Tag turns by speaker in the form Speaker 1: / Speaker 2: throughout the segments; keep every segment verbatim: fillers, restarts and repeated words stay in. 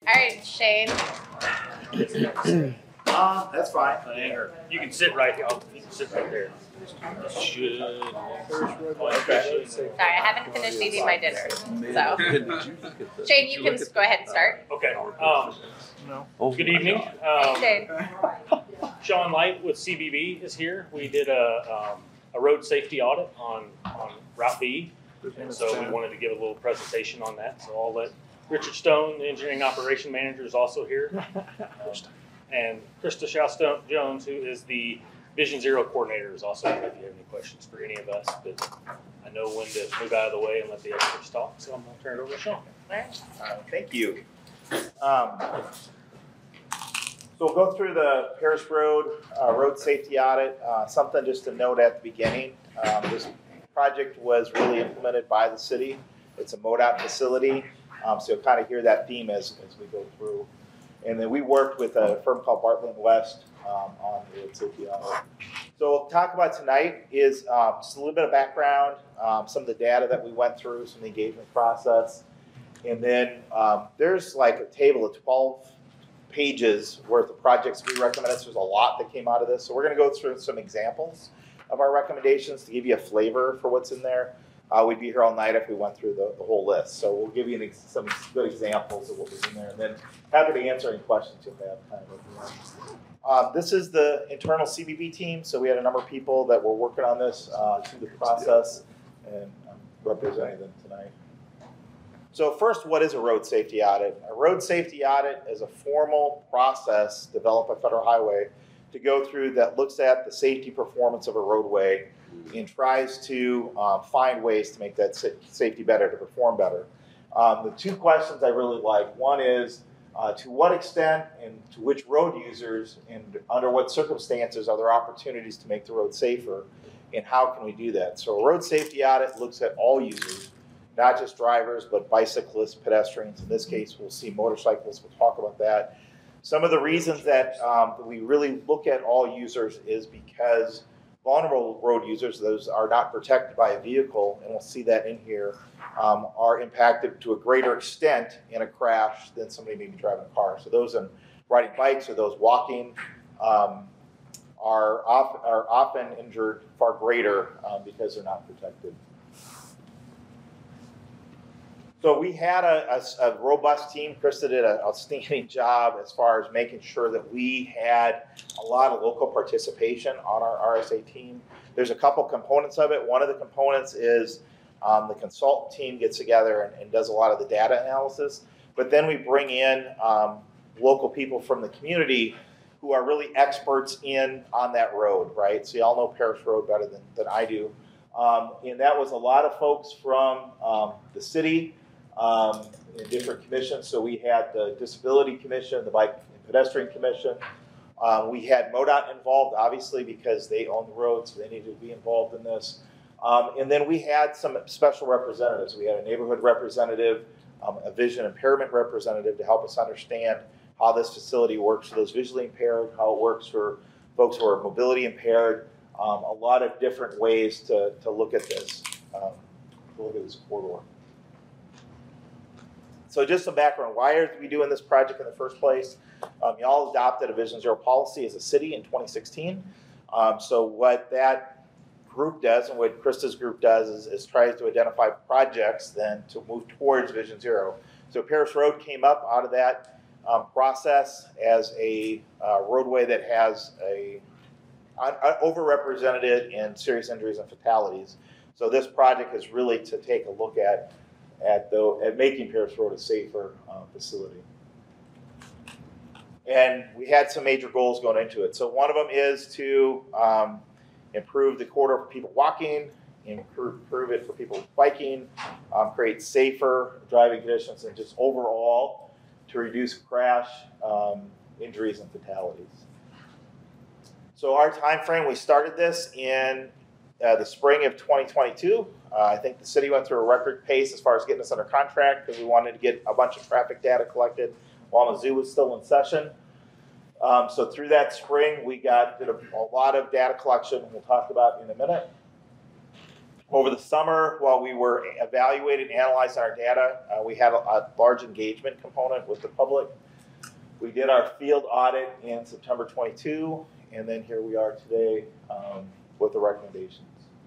Speaker 1: All right, Shane.
Speaker 2: Uh, that's fine.
Speaker 3: Or you can sit right here. You can sit right there. Should.
Speaker 2: Okay.
Speaker 1: Sorry, I haven't finished eating my dinner. So, Shane, you can go ahead and start.
Speaker 3: Okay. Um, good evening.
Speaker 1: Hey,
Speaker 3: Um,
Speaker 1: Shane.
Speaker 3: Sean Light with C B B is here. We did a, um, a road safety audit on, on Route B, and so we wanted to give a little presentation on that. So I'll let Richard Stone, the engineering operation manager, is also here, um, and Krista Shaw Jones, who is the Vision Zero coordinator, is also here if you have any questions for any of us. But I know when to move out of the way and let the experts talk, so I'm going to turn it over to Sean.
Speaker 1: All right.
Speaker 2: Uh, thank you. Um, so we'll go through the Paris Road uh, road safety audit. Uh, something just to note at the beginning. Um, this project was really implemented by the city. It's a MoDOT facility. Um, so you'll kind of hear that theme as, as we go through. And then we worked with a firm called Bartlett and West um, on the road safety audit. So what we'll talk about tonight is um, just a little bit of background, um, some of the data that we went through, some of the engagement process. And then um, there's like a table of twelve pages worth of projects we recommended. So there's a lot that came out of this. So we're going to go through some examples of our recommendations to give you a flavor for what's in there. Uh, we'd be here all night if we went through the, the whole list. So we'll give you an ex some good examples of what was in there. And then happy to answer any questions you have kind of at the end. Um, this is the internal C B B team. So we had a number of people that were working on this uh, through the process, and I'm representing them tonight. So first, what is a road safety audit? A road safety audit is a formal process developed by Federal Highway to go through that looks at the safety performance of a roadway and tries to um, find ways to make that safety better, to perform better. Um, the two questions I really like, one is uh, to what extent and to which road users and under what circumstances are there opportunities to make the road safer, and how can we do that? So a road safety audit looks at all users, not just drivers, but bicyclists, pedestrians. In this case, we'll see motorcyclists. We'll talk about that. Some of the reasons that um, we really look at all users is because vulnerable road users, those are not protected by a vehicle, and we'll see that in here, um, are impacted to a greater extent in a crash than somebody maybe driving a car. So those in riding bikes or those walking um, are, off, are often injured far greater um, because they're not protected. So we had a, a, a robust team. Krista did an outstanding job as far as making sure that we had a lot of local participation on our R S A team. There's a couple components of it. One of the components is um, the consultant team gets together and, and does a lot of the data analysis. But then we bring in um, local people from the community who are really experts in on that road, right? So you all know Paris Road better than, than I do. Um, and that was a lot of folks from um, the city, Um, in different commissions. So we had the Disability Commission, the Bike and Pedestrian Commission. Um, we had MoDOT involved, obviously, because they own the road, so they needed to be involved in this. Um, and then we had some special representatives. We had a neighborhood representative, um, a vision impairment representative to help us understand how this facility works for those visually impaired, how it works for folks who are mobility impaired, um, a lot of different ways to, to look at this, um, to look at this corridor. So just some background, why are we doing this project in the first place? Um, y'all adopted a Vision Zero policy as a city in twenty sixteen. Um, so what that group does and what Krista's group does is, is tries to identify projects then to move towards Vision Zero. So Paris Road came up out of that um, process as a uh, roadway that has a uh, overrepresented in serious injuries and fatalities. So this project is really to take a look at At, the, at making Paris Road a safer uh, facility. And we had some major goals going into it. So one of them is to um, improve the corridor for people walking, improve, improve it for people biking, um, create safer driving conditions, and just overall to reduce crash um, injuries and fatalities. So our time frame, we started this in uh, the spring of twenty twenty-two. Uh, I think the city went through a record pace as far as getting us under contract because we wanted to get a bunch of traffic data collected while Mizzou was still in session. Um, so through that spring, we got did a, a lot of data collection we'll talk about in a minute. Over the summer, while we were evaluating and analyzing our data, uh, we had a, a large engagement component with the public. We did our field audit in September twenty-two, and then here we are today um, with the recommendations.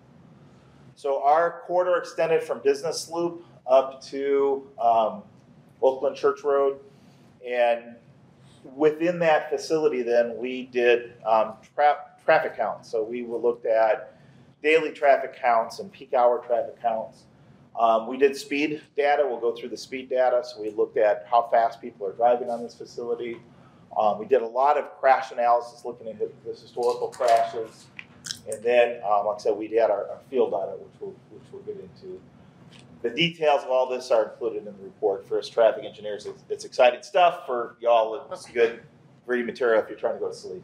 Speaker 2: So our corridor extended from Business Loop up to um, Oakland Church Road, and within that facility then we did um, tra traffic counts. So we looked at daily traffic counts and peak hour traffic counts. Um, we did speed data. We'll go through the speed data. So we looked at how fast people are driving on this facility. Um, we did a lot of crash analysis, looking at the historical crashes. And then, um, like I said, we had our, our field audit, which we'll, which we'll get into. The details of all this are included in the report for us traffic engineers. It's, it's exciting stuff. For y'all, it's good reading material if you're trying to go to sleep.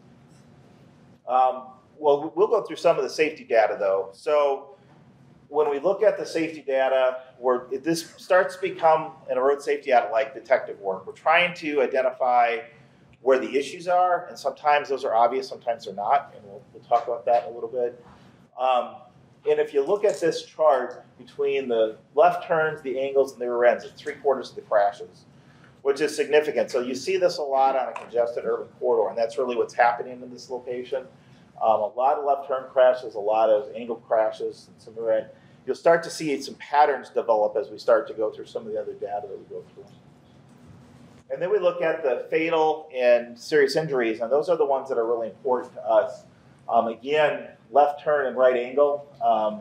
Speaker 2: Um, well, we'll go through some of the safety data, though. So when we look at the safety data, we're, this starts to become, in a road safety audit, like detective work. We're trying to identify where the issues are, and sometimes those are obvious, sometimes they're not, and we'll, we'll talk about that in a little bit. Um, and if you look at this chart between the left turns, the angles, and the rear ends, it's three quarters of the crashes, which is significant. So you see this a lot on a congested urban corridor, and that's really what's happening in this location. Um, a lot of left turn crashes, a lot of angle crashes, and some rear end. You'll start to see some patterns develop as we start to go through some of the other data that we go through. And then we look at the fatal and serious injuries, and those are the ones that are really important to us. Um, again, left turn and right angle um,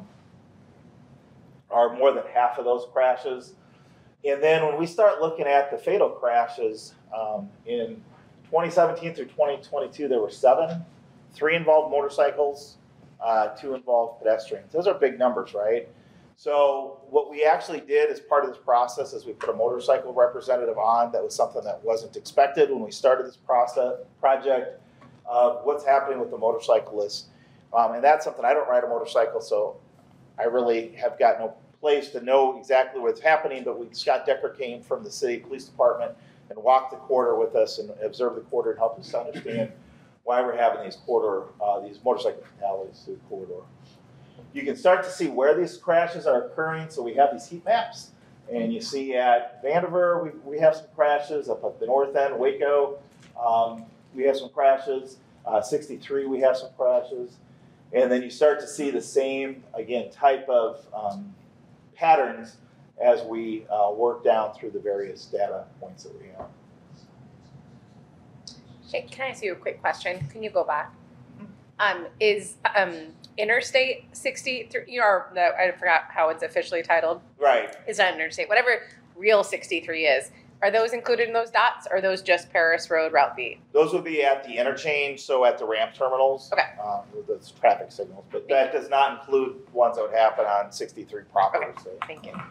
Speaker 2: are more than half of those crashes. And then when we start looking at the fatal crashes, um, in twenty seventeen through twenty twenty-two, there were seven. Three involved motorcycles, uh, two involved pedestrians. Those are big numbers, right? So what we actually did as part of this process is we put a motorcycle representative on. That was something that wasn't expected when we started this process project of what's happening with the motorcyclists. Um, and that's something, I don't ride a motorcycle, so I really have got no place to know exactly what's happening, but we, Scott Decker came from the city police department and walked the corridor with us and observed the corridor and helped us understand why we're having these corridor, uh, these motorcycle fatalities through the corridor. You can start to see where these crashes are occurring. So we have these heat maps, and you see at Vandiver, we, we have some crashes. Up at the north end, Waco, um, we have some crashes. Uh, sixty-three, we have some crashes. And then you start to see the same, again, type of um, patterns as we uh, work down through the various data points that we have.
Speaker 1: Shane, can I ask you a quick question? Can you go back? Um, is um, Interstate sixty-three, you know, no, I forgot how it's officially titled.
Speaker 2: Right.
Speaker 1: It's not Interstate, whatever real sixty-three is. Are those included in those dots, or are those just Paris Road, Route B?
Speaker 2: Those would be at the interchange, so at the ramp terminals.
Speaker 1: Okay.
Speaker 2: Um, with those traffic signals, but that does not include ones that would happen on sixty-three proper.
Speaker 1: Okay.
Speaker 2: So.
Speaker 1: Thank you.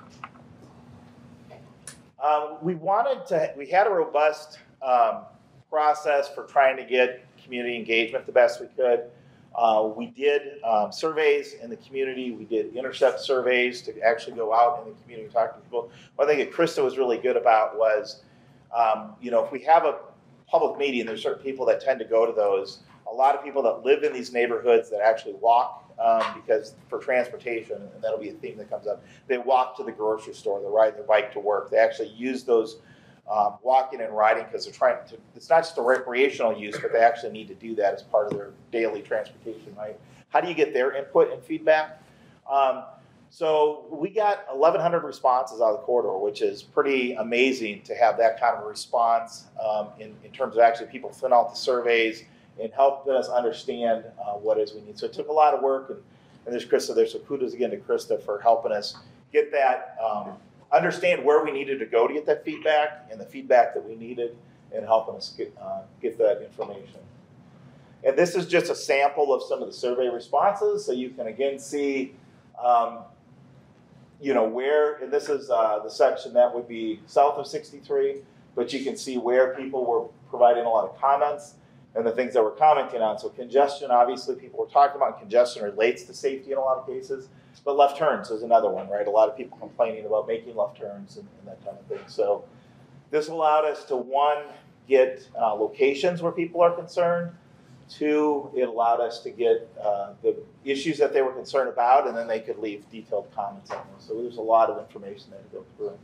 Speaker 2: Um, we wanted to, we had a robust um, process for trying to get community engagement the best we could. Uh, we did um, surveys in the community. We did intercept surveys to actually go out in the community and talk to people. One thing that Krista was really good about was, um, you know, if we have a public meeting, there's certain people that tend to go to those. A lot of people that live in these neighborhoods that actually walk um, because for transportation, and that'll be a theme that comes up, they walk to the grocery store, they ride their bike to work. They actually use those Um, walking and riding because they're trying to, it's not just a recreational use, but they actually need to do that as part of their daily transportation, right? How do you get their input and feedback? Um, so we got eleven hundred responses out of the corridor, which is pretty amazing to have that kind of a response um, in, in terms of actually people filling out the surveys and helping us understand uh, what it is we need. So it took a lot of work, and, and there's Krista there, so kudos again to Krista for helping us get that um, understand where we needed to go to get that feedback and the feedback that we needed and helping us get, uh, get that information. And this is just a sample of some of the survey responses. So you can again see, um, you know, where, and this is uh, the section that would be south of sixty-three, but you can see where people were providing a lot of comments and the things that we're commenting on. So congestion, obviously people were talking about congestion relates to safety in a lot of cases. But left turns is another one, right? A lot of people complaining about making left turns and, and that kind of thing. So this allowed us to, one, get uh, locations where people are concerned, Two, it allowed us to get uh, the issues that they were concerned about, and then they could leave detailed comments on those. So there's a lot of information there to go through.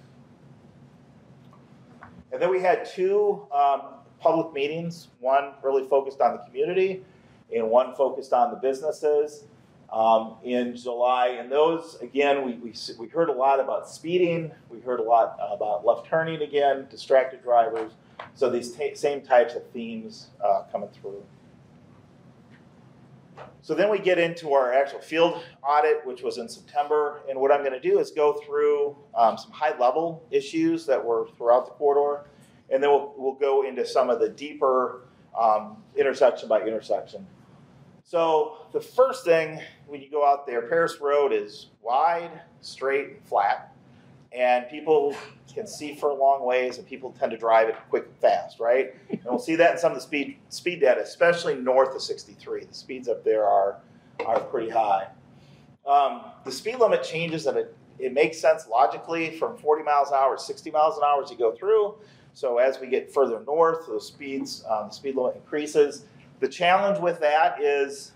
Speaker 2: And then we had two um, public meetings, one really focused on the community and one focused on the businesses um, in July. And those, again, we, we, we heard a lot about speeding. We heard a lot about left turning again, distracted drivers. So these t- same types of themes uh, coming through. So then we get into our actual field audit, which was in September. And what I'm going to do is go through um, some high-level issues that were throughout the corridor. And then we'll, we'll go into some of the deeper um, intersection by intersection. So the first thing, when you go out there, Paris Road is wide, straight, and flat. And people can see for a long ways, and people tend to drive it quick and fast, right? And we'll see that in some of the speed speed data, especially north of sixty-three. The speeds up there are, are pretty high. Um, the speed limit changes, and it, it makes sense logically from forty miles an hour to sixty miles an hour as you go through. So as we get further north, those speeds, um, the speed limit increases. The challenge with that is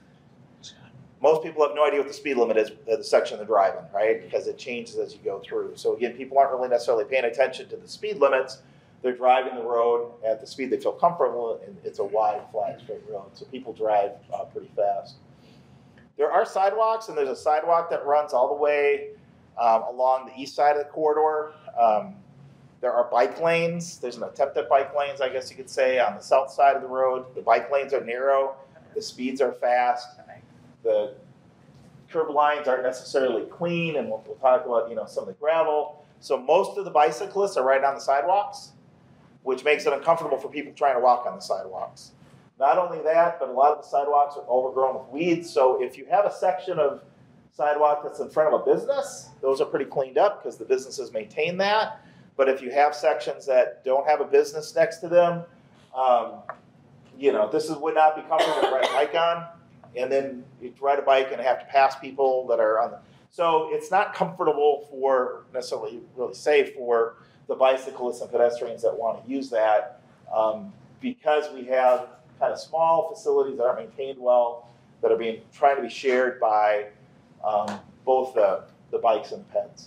Speaker 2: most people have no idea what the speed limit is at the section they're driving, right? Because it changes as you go through. So again, people aren't really necessarily paying attention to the speed limits. They're driving the road at the speed they feel comfortable, and it's a wide, flat, straight road. So people drive uh, pretty fast. There are sidewalks, and there's a sidewalk that runs all the way um, along the east side of the corridor. Um, there are bike lanes. There's an attempt at bike lanes, I guess you could say, on the south side of the road. The bike lanes are narrow. The speeds are fast. The curb lines aren't necessarily clean, and we'll, we'll talk about, you know, some of the gravel. So most of the bicyclists are right on the sidewalks, which makes it uncomfortable for people trying to walk on the sidewalks. Not only that, but a lot of the sidewalks are overgrown with weeds. So if you have a section of sidewalk that's in front of a business, those are pretty cleaned up because the businesses maintain that. But if you have sections that don't have a business next to them, um, you know, this is, would not be comfortable to ride a bike on. And then you ride a bike and have to pass people that are on the, so it's not comfortable for, necessarily really safe for the bicyclists and pedestrians that want to use that, um, because we have kind of small facilities that aren't maintained well, that are being, trying to be shared by um, both the, the bikes and the peds.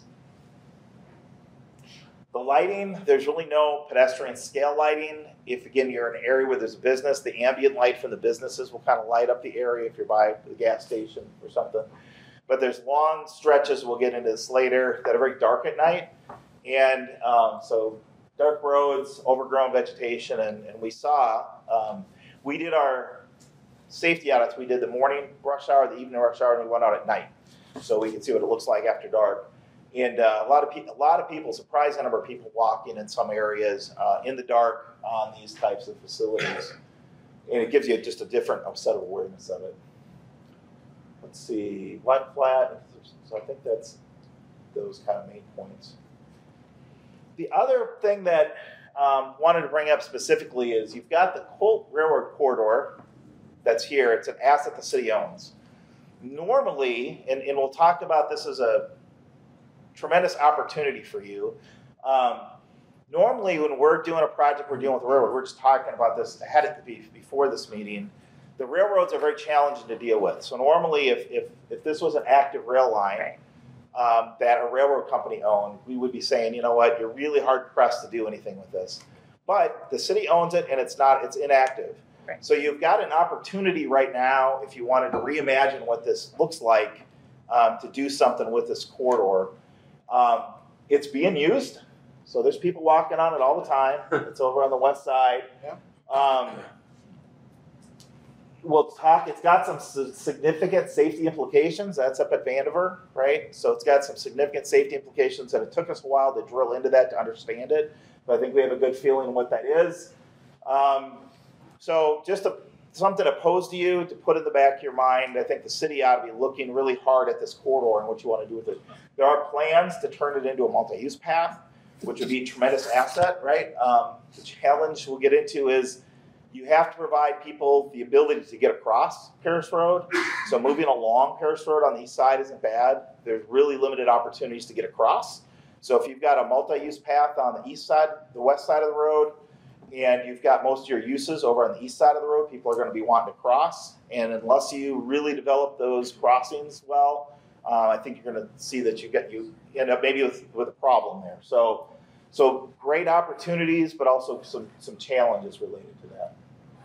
Speaker 2: The lighting, there's really no pedestrian scale lighting. If, again, you're in an area where there's a business, the ambient light from the businesses will kind of light up the area if you're by the gas station or something. But there's long stretches, we'll get into this later, that are very dark at night. And um, so dark roads, overgrown vegetation, and, and we saw, um, we did our safety audits. We did the morning rush hour, the evening rush hour, and we went out at night. So we could see what it looks like after dark. And uh, a lot of people, a lot of people, surprising number of people walking in some areas uh, in the dark on these types of facilities, and it gives you just a different set of awareness of it. Let's see, wide flat. So I think that's those kind of main points. The other thing that um, wanted to bring up specifically is you've got the Colt Railroad Corridor that's here. It's an asset the city owns. Normally, and, and we'll talk about this as a tremendous opportunity for you. Um, normally, when we're doing a project, we're dealing with the railroad, we're just talking about this ahead of the, before this meeting. The railroads are very challenging to deal with. So normally, if if, if this was an active rail line right. um, that a railroad company owned, we would be saying, you know what, you're really hard pressed to do anything with this. But the city owns it, and it's not, it's inactive. Right. So you've got an opportunity right now, if you wanted to reimagine what this looks like, um, to do something with this corridor. Um, it's being used, so there's people walking on it all the time. It's over on the west side. Yeah. Um, we'll talk, it's got some significant safety implications. That's up at Vandiver, right? So it's got some significant safety implications, and it took us a while to drill into that to understand it, but I think we have a good feeling of what that is. Um, so just a, something to pose to you, to put in the back of your mind. I think the city ought to be looking really hard at this corridor and what you want to do with it. There are plans to turn it into a multi-use path, which would be a tremendous asset, right? Um, the challenge we'll get into is you have to provide people the ability to get across Paris Road. So moving along Paris Road on the east side isn't bad. There's really limited opportunities to get across. So if you've got a multi-use path on the east side, the west side of the road, and you've got most of your uses over on the east side of the road. People are going to be wanting to cross, and unless you really develop those crossings well, uh, I think you're going to see that you get you end up maybe with, with a problem there. So, so great opportunities, but also some some challenges related to that.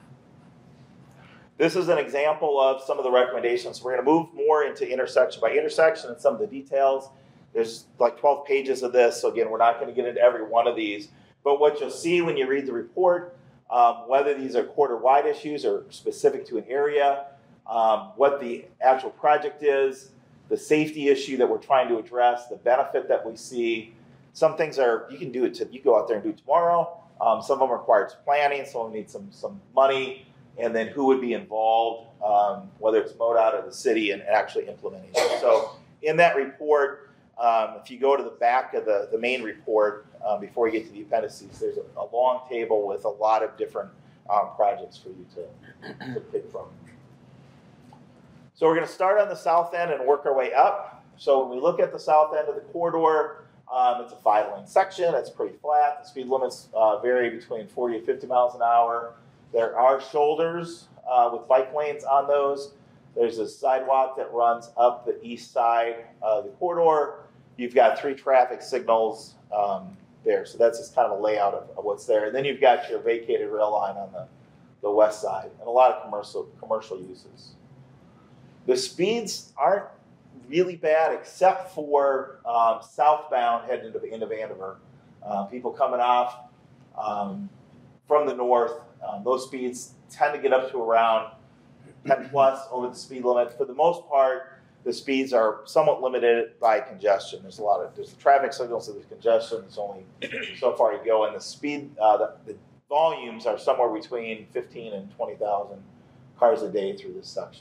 Speaker 2: This is an example of some of the recommendations. We're going to move more into intersection by intersection and some of the details. There's like twelve pages of this, so again, we're not going to get into every one of these. But what you'll see when you read the report, um, whether these are quarter-wide issues or specific to an area, um, what the actual project is, the safety issue that we're trying to address, the benefit that we see. Some things are, you can do it, to, you go out there and do it tomorrow. Um, some of them require planning, some of them need some, some money, and then who would be involved, um, whether it's MoDOT or the city, and actually implementing it. So in that report, um, if you go to the back of the, the main report, um, before you get to the appendices, there's a, a long table with a lot of different um, projects for you to, to pick from. So we're going to start on the south end and work our way up. So when we look at the south end of the corridor, um, it's a five-lane section. It's pretty flat. The speed limits uh, vary between forty to fifty miles an hour. There are shoulders uh, with bike lanes on those. There's a sidewalk that runs up the east side of the corridor. You've got three traffic signals um, there. So that's just kind of a layout of, of what's there. And then you've got your vacated rail line on the, the west side and a lot of commercial commercial uses. The speeds aren't really bad except for um, southbound heading into, into Vandiver. Uh, people coming off um, from the north, um, those speeds tend to get up to around ten plus over the speed limit. For the most part, the speeds are somewhat limited by congestion. There's a lot of there's traffic signals, so there's congestion. There's only so far you go, and the speed, uh, the, the volumes are somewhere between fifteen and twenty thousand cars a day through this section.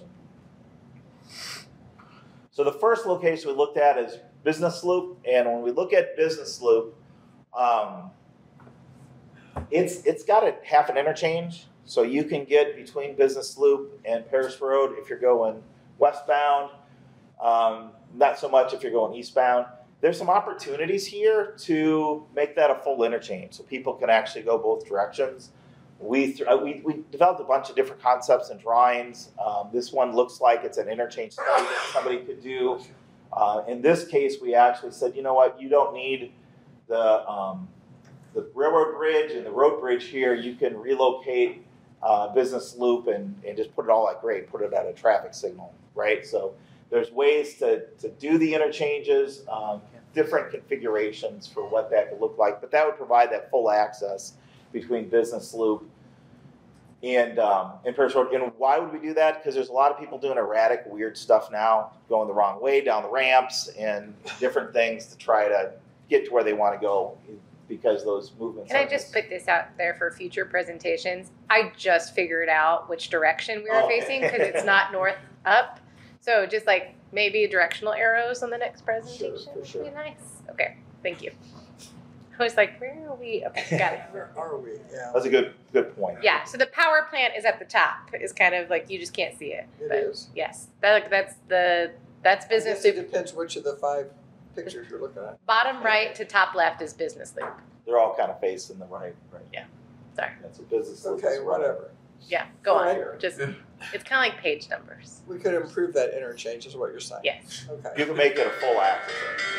Speaker 2: So the first location we looked at is Business Loop, and when we look at Business Loop, um, it's it's got a half an interchange, so you can get between Business Loop and Paris Road if you're going westbound. Um, not so much if you're going eastbound. There's some opportunities here to make that a full interchange, so people can actually go both directions. We, th- we we developed a bunch of different concepts and drawings. Um, this one looks like it's an interchange study that somebody could do. Uh, in this case, we actually said, you know what, you don't need the um, the railroad bridge and the road bridge here. You can relocate uh, Business Loop and, and just put it all at grade, put it at a traffic signal, right? So there's ways to, to do the interchanges, um, different configurations for what that could look like, but that would provide that full access between Business Loop and um, and Paris Road. And why would we do that? Because there's a lot of people doing erratic, weird stuff now, going the wrong way down the ramps and different things to try to get to where they want to go because those movements.
Speaker 1: Can I just put this out there for future presentations? I just figured out which direction we were
Speaker 2: Oh.
Speaker 1: facing because it's not north up. So just like maybe directional arrows on the next presentation
Speaker 2: Sure, for sure.
Speaker 1: would be nice. Okay, thank you. I was like, where are we? Okay, got it.
Speaker 4: Where are we? Yeah.
Speaker 2: That's a good good point.
Speaker 1: Yeah, so the power plant is at the top. Is kind of like you just can't see it.
Speaker 4: It
Speaker 1: but
Speaker 4: is.
Speaker 1: Yes, that, that's the that's
Speaker 4: I
Speaker 1: business
Speaker 4: guess it
Speaker 1: loop.
Speaker 4: depends which of the five pictures you're looking at.
Speaker 1: Bottom right to top left is business loop.
Speaker 2: They're all kind of facing the right. right.
Speaker 1: Yeah. Sorry.
Speaker 2: That's a Business Loop.
Speaker 4: Okay,
Speaker 2: is right.
Speaker 4: whatever.
Speaker 1: Yeah, go on.
Speaker 4: Alright.
Speaker 1: Just it's kind of like page numbers.
Speaker 4: We could improve that interchange, is what you're saying.
Speaker 1: Yes.
Speaker 4: Okay.
Speaker 2: You can make it a full access.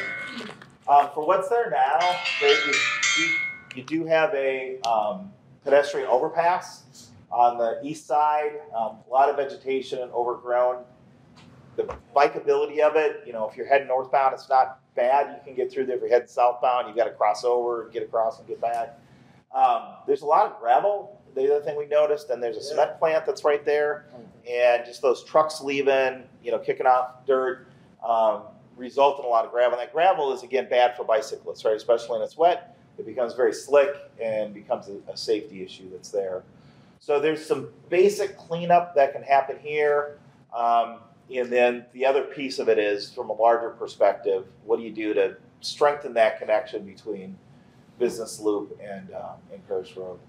Speaker 2: Um, for what's there now, there you, you, you do have a um, pedestrian overpass on the east side. Um, a lot of vegetation and overgrown. The bikeability of it, you know, if you're heading northbound, it's not bad. You can get through there. If you're heading southbound, you got to cross over and get across and get back. Um, there's a lot of gravel. The other thing we noticed, and there's a cement plant that's right there, and just those trucks leaving, you know, kicking off dirt, um, result in a lot of gravel. And that gravel is, again, bad for bicyclists, right? Especially when it's wet, it becomes very slick and becomes a, a safety issue that's there. So there's some basic cleanup that can happen here. Um, and then the other piece of it is, from a larger perspective, what do you do to strengthen that connection between Business Loop and, um, and Paris Road?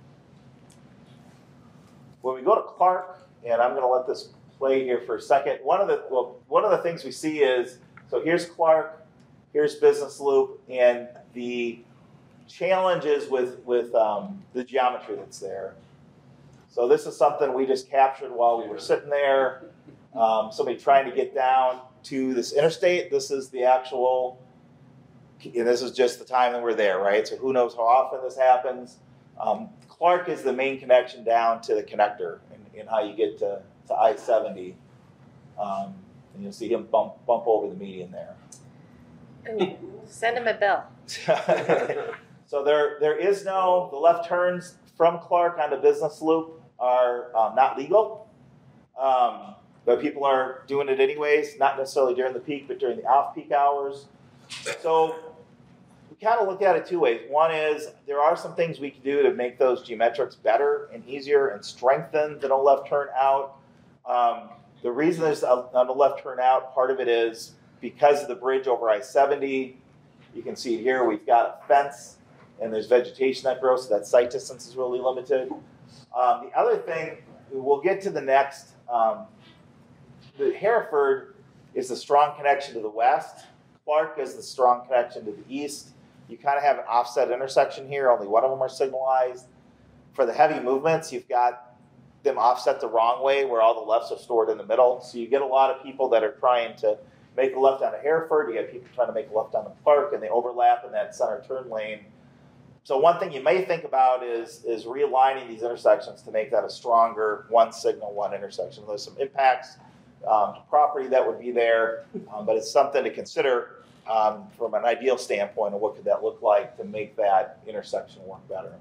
Speaker 2: When we go to Clark, and I'm going to let this play here for a second. One of the well, one of the things we see is, so here's Clark, here's Business Loop, and the challenge is with, with um, the geometry that's there. So this is something we just captured while we were sitting there. Um, somebody trying to get down to this interstate. This is the actual, and this is just the time that we're there, right? So who knows how often this happens. Um, Clark is the main connection down to the connector and, and how you get to, to I seventy. Um, and you'll see him bump, bump over the median there.
Speaker 1: Ooh, send him a bill.
Speaker 2: So there, there is no, the left turns from Clark onto Business Loop are um, not legal, um, but people are doing it anyways, not necessarily during the peak, but during the off-peak hours. So we kind of look at it two ways. One is there are some things we can do to make those geometrics better and easier and strengthen the no left turn out. Um, the reason there's a, a no left turn out, part of it is because of the bridge over I seventy. You can see here we've got a fence and there's vegetation that grows, so that sight distance is really limited. Um, the other thing, we'll get to the next, um, the Hereford is the strong connection to the west. Clark is the strong connection to the east. You kind of have an offset intersection here, only one of them are signalized. For the heavy movements, you've got them offset the wrong way where all the lefts are stored in the middle. So you get a lot of people that are trying to make a left onto Hereford, you get people trying to make a left onto Clark, and they overlap in that center turn lane. So one thing you may think about is, is realigning these intersections to make that a stronger one signal, one intersection. There's some impacts um, to property that would be there, um, but it's something to consider um, from an ideal standpoint of what could that look like to make that intersection work better.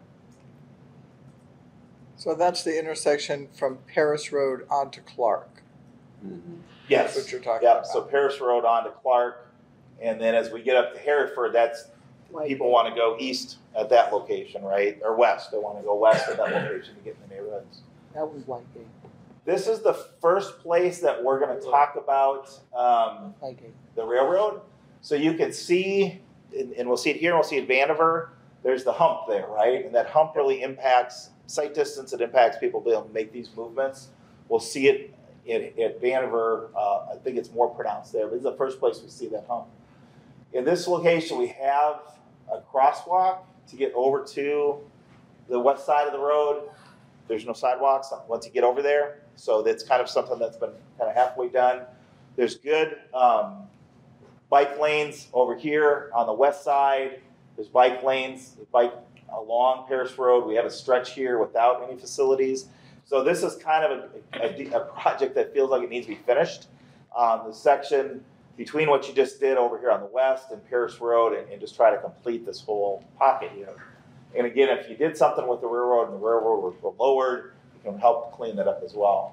Speaker 4: So that's the intersection from Paris Road onto Clark.
Speaker 2: Mm-hmm. Yes.
Speaker 4: That's what you're talking
Speaker 2: yep.
Speaker 4: about.
Speaker 2: So Paris Road onto Clark, and then as we get up to Hereford, that's people want to go east at that location, right? Or west. They want to go west at that location to get in the neighborhoods.
Speaker 5: That was White Gate.
Speaker 2: This is the first place that we're going to talk about um,
Speaker 5: White Gate.
Speaker 2: the railroad. So you can see, and, and we'll see it here, and we'll see it at Vandiver. There's the hump there, right? And that hump really impacts sight distance. It impacts people being able to make these movements. We'll see it at, at Vandiver. Uh, I think it's more pronounced there, but it's the first place we see that hump. In this location, we have a crosswalk to get over to the west side of the road. There's no sidewalks once you get over there. So that's kind of something that's been kind of halfway done. There's good um, bike lanes over here on the west side. There's bike lanes, bike along Paris Road. We have a stretch here without any facilities. So this is kind of a, a, a project that feels like it needs to be finished. Um, the section between what you just did over here on the west and Paris Road, and, and just try to complete this whole pocket here. And again, if you did something with the railroad and the railroad were, were lowered, you can help clean that up as well.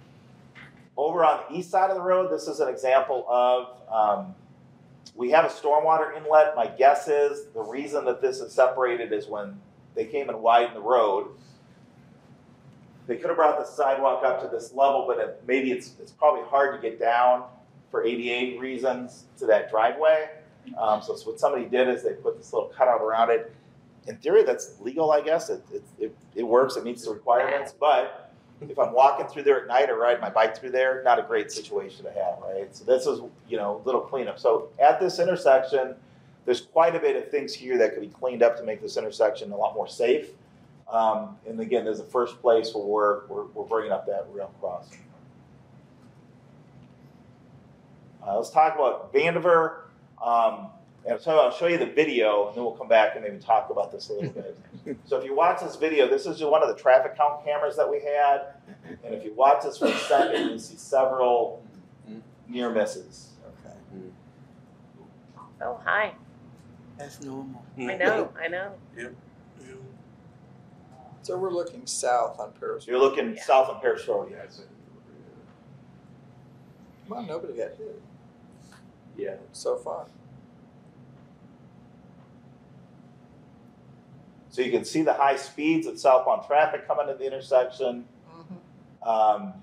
Speaker 2: Over on the east side of the road, this is an example of, um, we have a stormwater inlet. My guess is the reason that this is separated is when they came and widened the road. They could have brought the sidewalk up to this level, but it, maybe it's, it's probably hard to get down for A D A reasons to that driveway. Um, so, so what somebody did is they put this little cutout around it. In theory, that's legal, I guess. It, it, it, it works, it meets the requirements, but if I'm walking through there at night or riding my bike through there, not a great situation to have, right? So this is, you know, a little cleanup. So at this intersection, there's quite a bit of things here that could be cleaned up to make this intersection a lot more safe. Um, and again, there's the first place where we're, we're, we're bringing up that rail crossing. Uh, let's talk about Vandiver. Um, and so I'll show you the video, and then we'll come back and maybe talk about this a little bit. So if you watch this video, this is just one of the traffic count cameras that we had. And if you watch this for a second, you'll see several near misses.
Speaker 4: Okay.
Speaker 1: Oh, hi.
Speaker 5: That's normal.
Speaker 1: I know, I know.
Speaker 4: So we're looking south on Paris
Speaker 2: So you're
Speaker 4: Road.
Speaker 2: looking
Speaker 1: Yeah.
Speaker 2: south on Paris Road, yes.
Speaker 4: Well, nobody got hit
Speaker 2: Yeah.
Speaker 4: so far.
Speaker 2: So you can see the high speeds of southbound traffic coming to the intersection.
Speaker 4: Mm-hmm.
Speaker 2: Um,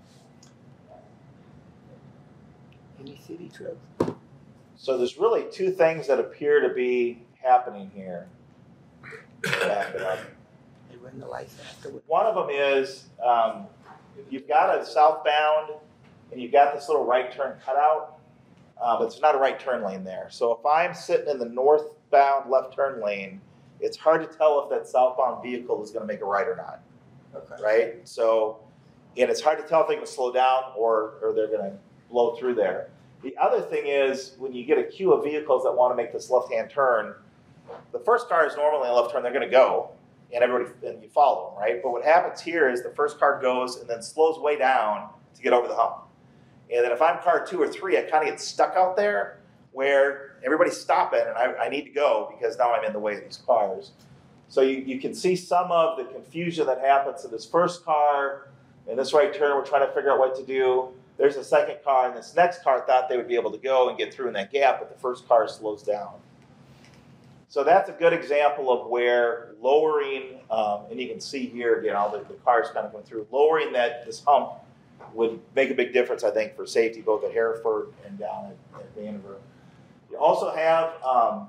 Speaker 5: Any city trucks?
Speaker 2: so there's really two things that appear to be happening here. Back it up.
Speaker 5: They run the lights afterward.
Speaker 2: One of them is um, you've got a southbound and you've got this little right turn cutout, uh, but it's not a right turn lane there. So if I'm sitting in the northbound left turn lane it's hard to tell if that southbound vehicle is going to make a right or not,
Speaker 4: Okay.
Speaker 2: right? So, and it's hard to tell if they're going to slow down or, or they're going to blow through there. The other thing is when you get a queue of vehicles that want to make this left-hand turn, the first car is normally a left turn, they're going to go, and everybody and you follow them, right? But what happens here is the first car goes and then slows way down to get over the hump. And then if I'm car two or three, I kind of get stuck out there where everybody's stopping and I, I need to go because now I'm in the way of these cars. So you, you can see some of the confusion that happens in this first car, in this right turn, we're trying to figure out what to do. There's a second car, and this next car thought they would be able to go and get through in that gap, but the first car slows down. So that's a good example of where lowering, um, and you can see here again, all the, the cars kind of going through, lowering that this hump would make a big difference, I think, for safety, both at Hereford and down at, at Vanderbilt. You also have um,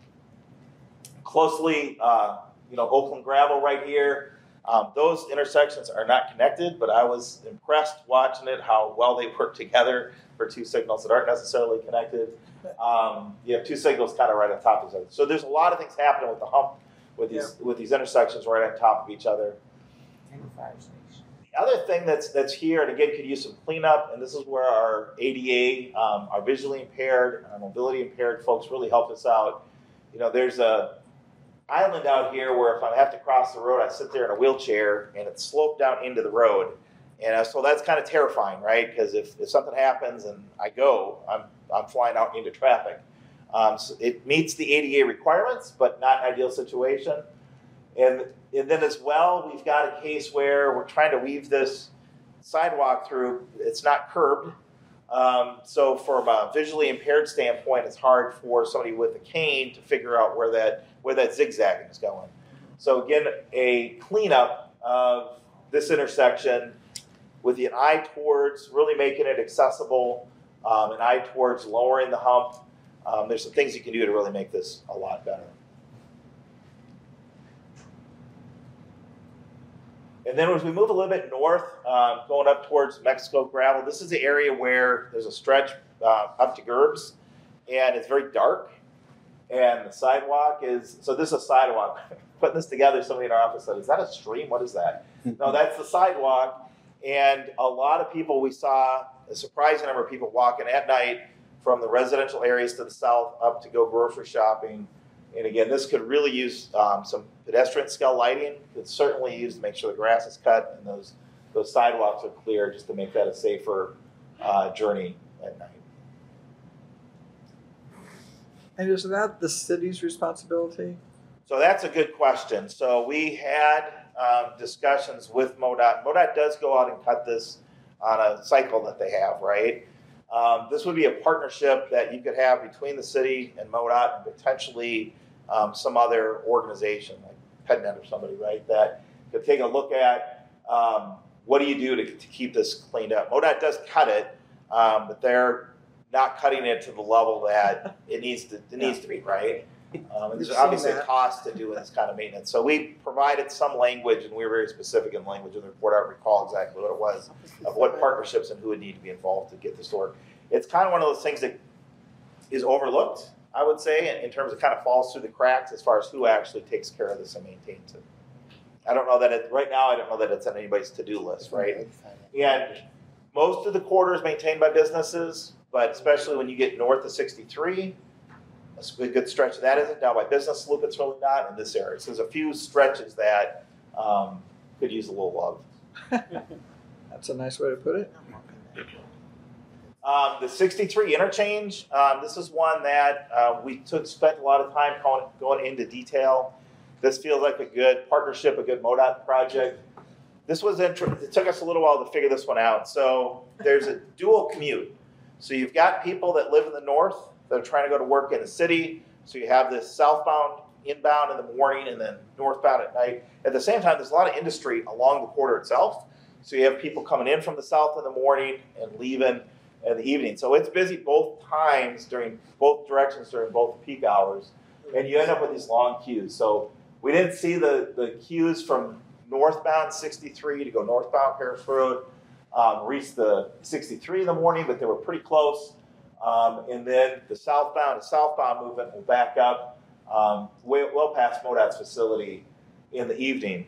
Speaker 2: closely, uh, you know, Oakland Gravel right here. Um, those intersections are not connected, but I was impressed watching it, how well they work together for two signals that aren't necessarily connected. Um, you have two signals kind of right on top of each other. So there's a lot of things happening with the hump, with these
Speaker 4: Yeah.
Speaker 2: with these intersections right on top of each other.
Speaker 5: And the fire station.
Speaker 2: The other thing that's that's here, and again could use some cleanup, and this is where our A D A, um, our visually impaired, our mobility impaired folks really help us out. You know, there's a island out here where if I have to cross the road, I sit there in a wheelchair and it's sloped down into the road. And uh, so that's kind of terrifying, right? Because if, if something happens and I go, I'm, I'm flying out into traffic. Um, so it meets the A D A requirements, but not an ideal situation. And, and then as well, we've got a case where we're trying to weave this sidewalk through. It's not curbed. Um, so from a visually impaired standpoint, it's hard for somebody with a cane to figure out where that where that zigzagging is going. So again, a cleanup of this intersection with an eye towards really making it accessible, um, an eye towards lowering the hump. Um, there's some things you can do to really make this a lot better. And then as we move a little bit north, um, going up towards Mexico Gravel, this is the area where there's a stretch uh, up to Gerbs, and it's very dark. And the sidewalk is, so this is a sidewalk. Putting this together, somebody in our office said, is that a stream? What is that? No, that's the sidewalk. And a lot of people, we saw a surprising number of people walking at night from the residential areas to the south up to go grocery shopping. And again, this could really use um, some pedestrian scale lighting. It's certainly used to make sure the grass is cut and those, those sidewalks are clear just to make that a safer uh, journey at night.
Speaker 4: And is that the city's responsibility?
Speaker 2: So that's a good question. So we had um, discussions with MoDOT. MoDOT does go out and cut this on a cycle that they have, right? Um, this would be a partnership that you could have between the city and MoDOT and potentially um, some other organization like PetNet or somebody, right? That could take a look at um, what do you do to, to keep this cleaned up. MoDOT does cut it, um, but they're not cutting it to the level that it needs to it needs to be, right? Um, and there's
Speaker 4: We've
Speaker 2: obviously
Speaker 4: seen
Speaker 2: a
Speaker 4: that.
Speaker 2: cost to doing this kind of maintenance. So we provided some language, and we were very specific in language in the report. I don't recall exactly what it was, of what partnerships and who would need to be involved to get this to work. It's kind of one of those things that is overlooked, I would say, in, in terms of kind of falls through the cracks as far as who actually takes care of this and maintains it. I don't know that it, right now, I don't know that it's on anybody's to-do list, right? And most of the corridor is maintained by businesses, but especially when you get north of sixty-three, a good stretch of that isn't. Down by Business Loop, it's really not in this area. So there's a few stretches that um, could use a little love.
Speaker 4: That's a nice way to put it.
Speaker 2: Um, the sixty-three interchange, um, this is one that uh, we took spent a lot of time going, going into detail. This feels like a good partnership, a good MoDOT project. This was inter- it took us a little while to figure this one out. So there's a dual commute. So you've got people that live in the north that are trying to go to work in the city. So you have this southbound, inbound in the morning, and then northbound at night. At the same time, there's a lot of industry along the corridor itself. So you have people coming in from the south in the morning and leaving in the evening. So it's busy both times during both directions during both peak hours. And you end up with these long queues. So we didn't see the, the queues from northbound sixty-three to go northbound Paris Road um, reach the sixty-three in the morning, but they were pretty close. Um, and then the southbound to southbound movement will back up um, way, well past MoDOT's facility in the evening.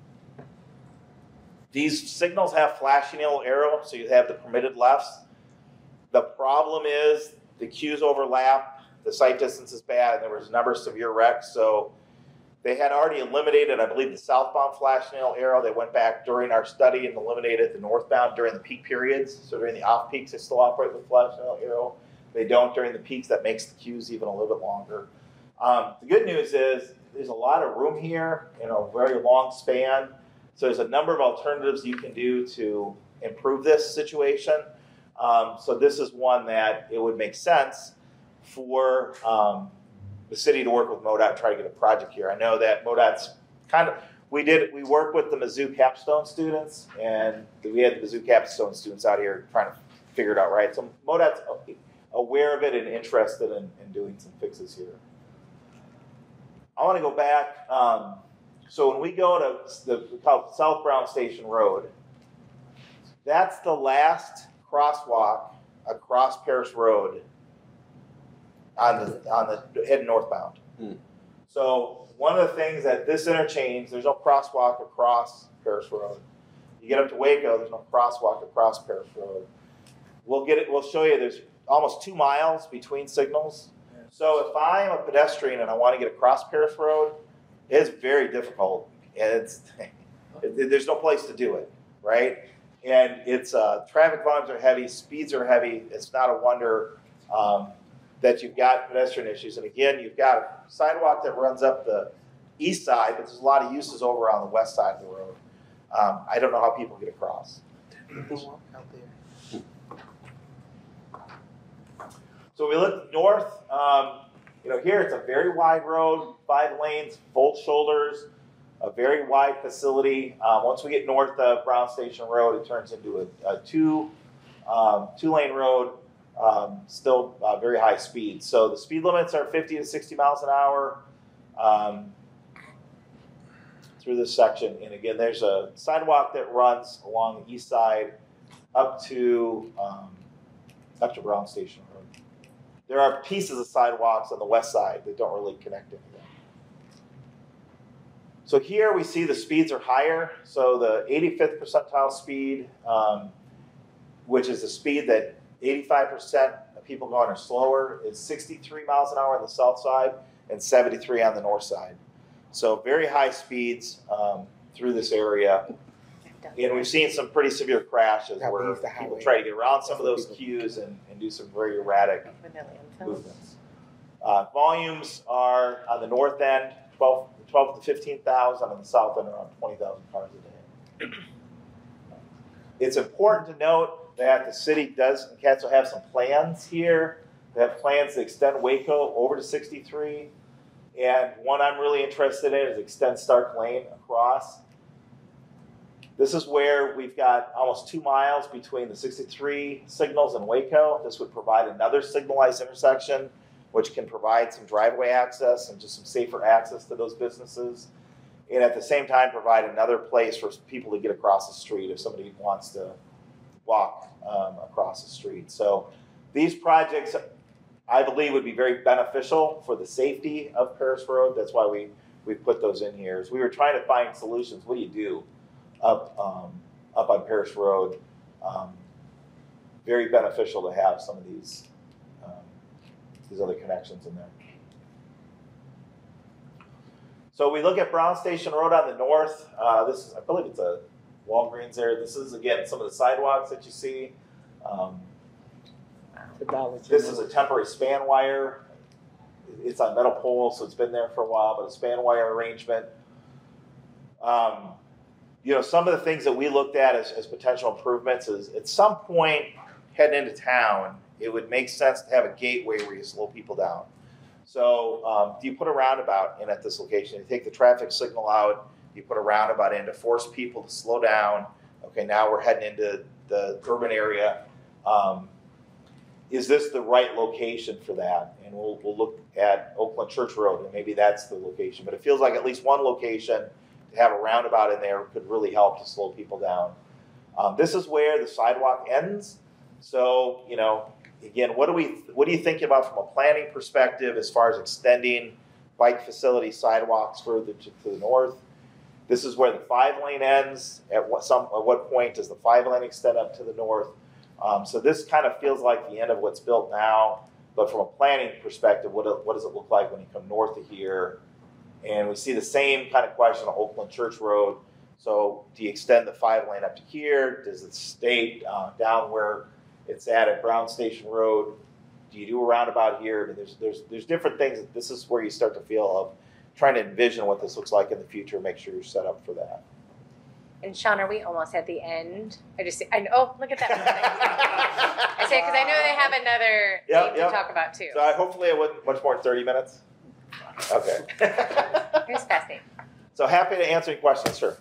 Speaker 2: These signals have flashing yellow arrow, so you have the permitted lefts. The problem is the queues overlap, the sight distance is bad, and there was a number of severe wrecks. So they had already eliminated, I believe, the southbound flashing yellow arrow. They went back during our study and eliminated the northbound during the peak periods. So during the off peaks, they still operate with flashing yellow arrow. They don't during the peaks. That makes the queues even a little bit longer. Um, the good news is there's a lot of room here in a very long span. So there's a number of alternatives you can do to improve this situation. Um, so this is one that it would make sense for um, the city to work with MoDOT and try to get a project here. I know that MoDOT's kind of, we did, we worked with the Mizzou capstone students, and we had the Mizzou capstone students out here trying to figure it out, right? So MoDOT's aware of it and interested in, in doing some fixes here. I want to go back. Um, so when we go to the we call it South Brown Station Road, that's the last crosswalk across Paris Road on the on the heading northbound. Hmm. So one of the things at this interchange, there's no crosswalk across Paris Road. You get up to Waco, there's no crosswalk across Paris Road. We'll get it. We'll show you. There's almost two miles between signals. So if I'm a pedestrian and I want to get across Paris Road, it's very difficult. And it's it, there's no place to do it, right? And it's uh, traffic volumes are heavy, speeds are heavy. It's not a wonder um, that you've got pedestrian issues. And again, you've got a sidewalk that runs up the east side, but there's a lot of uses over on the west side of the road. Um, I don't know how people get across. So we look north. Um, you know, here it's a very wide road, five lanes, full shoulders, a very wide facility. Um, once we get north of Brown Station Road, it turns into a, a two, um, two-lane road, um, still uh, very high speed. So the speed limits are fifty to sixty miles an hour um, through this section. And again, there's a sidewalk that runs along the east side up to um, up to Brown Station Road. There are pieces of sidewalks on the west side that don't really connect anything. So here we see the speeds are higher. So the eighty-fifth percentile speed, um, which is the speed that eighty-five percent of people going are slower, is sixty-three miles an hour on the south side and seventy-three on the north side. So very high speeds um, through this area. And we've seen some pretty severe crashes
Speaker 5: Yeah, we
Speaker 2: where
Speaker 5: use the
Speaker 2: people
Speaker 5: highway.
Speaker 2: try to get around some of those
Speaker 5: People-
Speaker 2: queues and, and do some very erratic
Speaker 1: Vanilla and
Speaker 2: movements. Uh, volumes are on the north end, twelve, twelve to fifteen thousand, on the south end, around twenty thousand cars a day. It's important to note that the city does, and Castle have some plans here. They have plans to extend Waco over to sixty-three. And one I'm really interested in is extend Stark Lane across. This is where we've got almost two miles between the sixty-three signals and Waco. This would provide another signalized intersection, which can provide some driveway access and just some safer access to those businesses. And at the same time, provide another place for people to get across the street if somebody wants to walk um, across the street. So these projects, I believe, would be very beneficial for the safety of Paris Road. That's why we, we put those in here. As we were trying to find solutions, what do you do up um, up on Paris Road? Um, very beneficial to have some of these um, these other connections in there. So we look at Brown Station Road on the north. Uh, this is, I believe it's a Walgreens there. This is, again, some of the sidewalks that you see. Um,
Speaker 5: The Dollar
Speaker 2: this
Speaker 5: General.
Speaker 2: is a temporary span wire. It's on metal poles, so it's been there for a while, but a span wire arrangement. Um, you know, some of the things that we looked at as, as potential improvements is at some point heading into town, it would make sense to have a gateway where you slow people down. So um, do you put a roundabout in at this location? You take the traffic signal out, you put a roundabout in to force people to slow down. Okay, now we're heading into the urban area. Um, is this the right location for that? And we'll, we'll look at Oakland Church Road, and maybe that's the location. But it feels like at least one location to have a roundabout in there could really help to slow people down. Um, this is where the sidewalk ends. So, you know, again, what do we, what are you thinking about from a planning perspective as far as extending bike facility sidewalks further to, to the north. This is where the five lane ends. At what some at what point does the five lane extend up to the north? Um, so this kind of feels like the end of what's built now. But from a planning perspective, what, what does it look like when you come north of here? And we see the same kind of question on Oakland Church Road. So do you extend the five lane up to here? Does it stay uh, down where it's at at Brown Station Road? Do you do a roundabout here? I mean, there's there's there's different things. This is where you start to feel of trying to envision what this looks like in the future. Make sure you're set up for that.
Speaker 1: And Sean, are we almost at the end? I just, I know, oh, look at that. I say, because I know they have another
Speaker 2: Yep,
Speaker 1: thing
Speaker 2: yep.
Speaker 1: to talk about too.
Speaker 2: So I, hopefully it wasn't much more than thirty minutes. Okay.
Speaker 1: Here's fascinating.
Speaker 2: So happy to answer any questions, sir.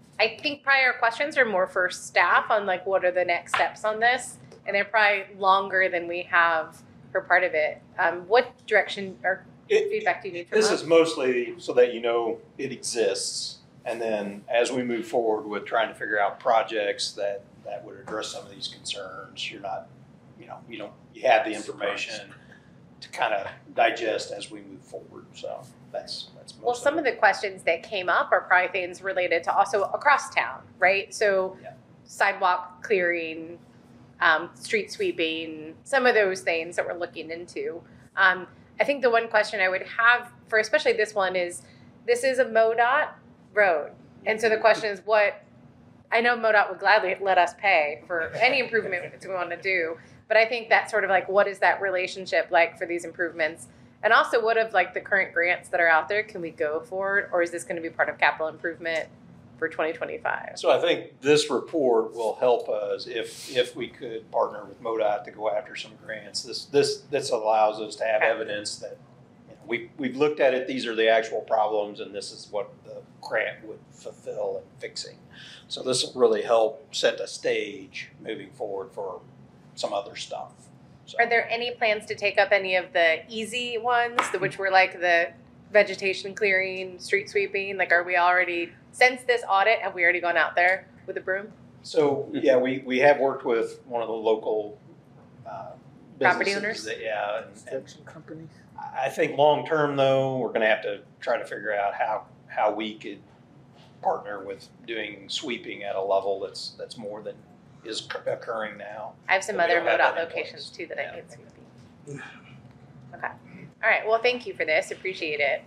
Speaker 1: I think prior questions are more for staff on like what are the next steps on this, and they're probably longer than we have for part of it. Um, what direction or
Speaker 6: It-
Speaker 1: feedback do you need from
Speaker 6: This
Speaker 1: us?
Speaker 6: is mostly so that you know it exists, and then as we move forward with trying to figure out projects that, that would address some of these concerns, you're not, you know, you don't, you have the information to kind of digest as we move forward. So that's that's most
Speaker 1: Well,
Speaker 6: of
Speaker 1: some
Speaker 6: it.
Speaker 1: of the questions that came up are probably things related to also across town, right? So
Speaker 6: Yeah.
Speaker 1: sidewalk clearing, um, street sweeping, some of those things that we're looking into. Um, I think the one question I would have for especially this one is, this is a MoDOT road. And so the question is what, I know MoDOT would gladly let us pay for any improvements we want to do, but I think that's sort of like, what is that relationship like for these improvements? And also, what of like the current grants that are out there, can we go forward, or is this going to be part of capital improvement for twenty twenty-five?
Speaker 6: So I think this report will help us if if we could partner with MoDOT to go after some grants. This this this allows us to have
Speaker 1: Okay.
Speaker 6: evidence that you know, we we've looked at it. These are the actual problems, and this is what the grant would fulfill in fixing. So this will really help set the stage moving forward for some other stuff. So,
Speaker 1: Are there any plans to take up any of the easy ones, the, which were like the vegetation clearing, street sweeping? Like, are we already, since this audit, have we already gone out there with a broom?
Speaker 6: so yeah, we, we have worked with one of the local uh,
Speaker 1: Property
Speaker 6: businesses
Speaker 1: owners?
Speaker 6: that- yeah, and, and
Speaker 5: Construction companies.
Speaker 6: I think long term though, we're going to have to try to figure out how how we could partner with doing sweeping at a level that's that's more than is c- occurring now.
Speaker 1: I have some
Speaker 6: We
Speaker 1: other
Speaker 6: don't have
Speaker 1: MoDOT
Speaker 6: that in
Speaker 1: locations
Speaker 6: place.
Speaker 1: too that
Speaker 6: Yeah.
Speaker 1: I need sweeping. Okay. All right. Well, thank you for this. Appreciate it.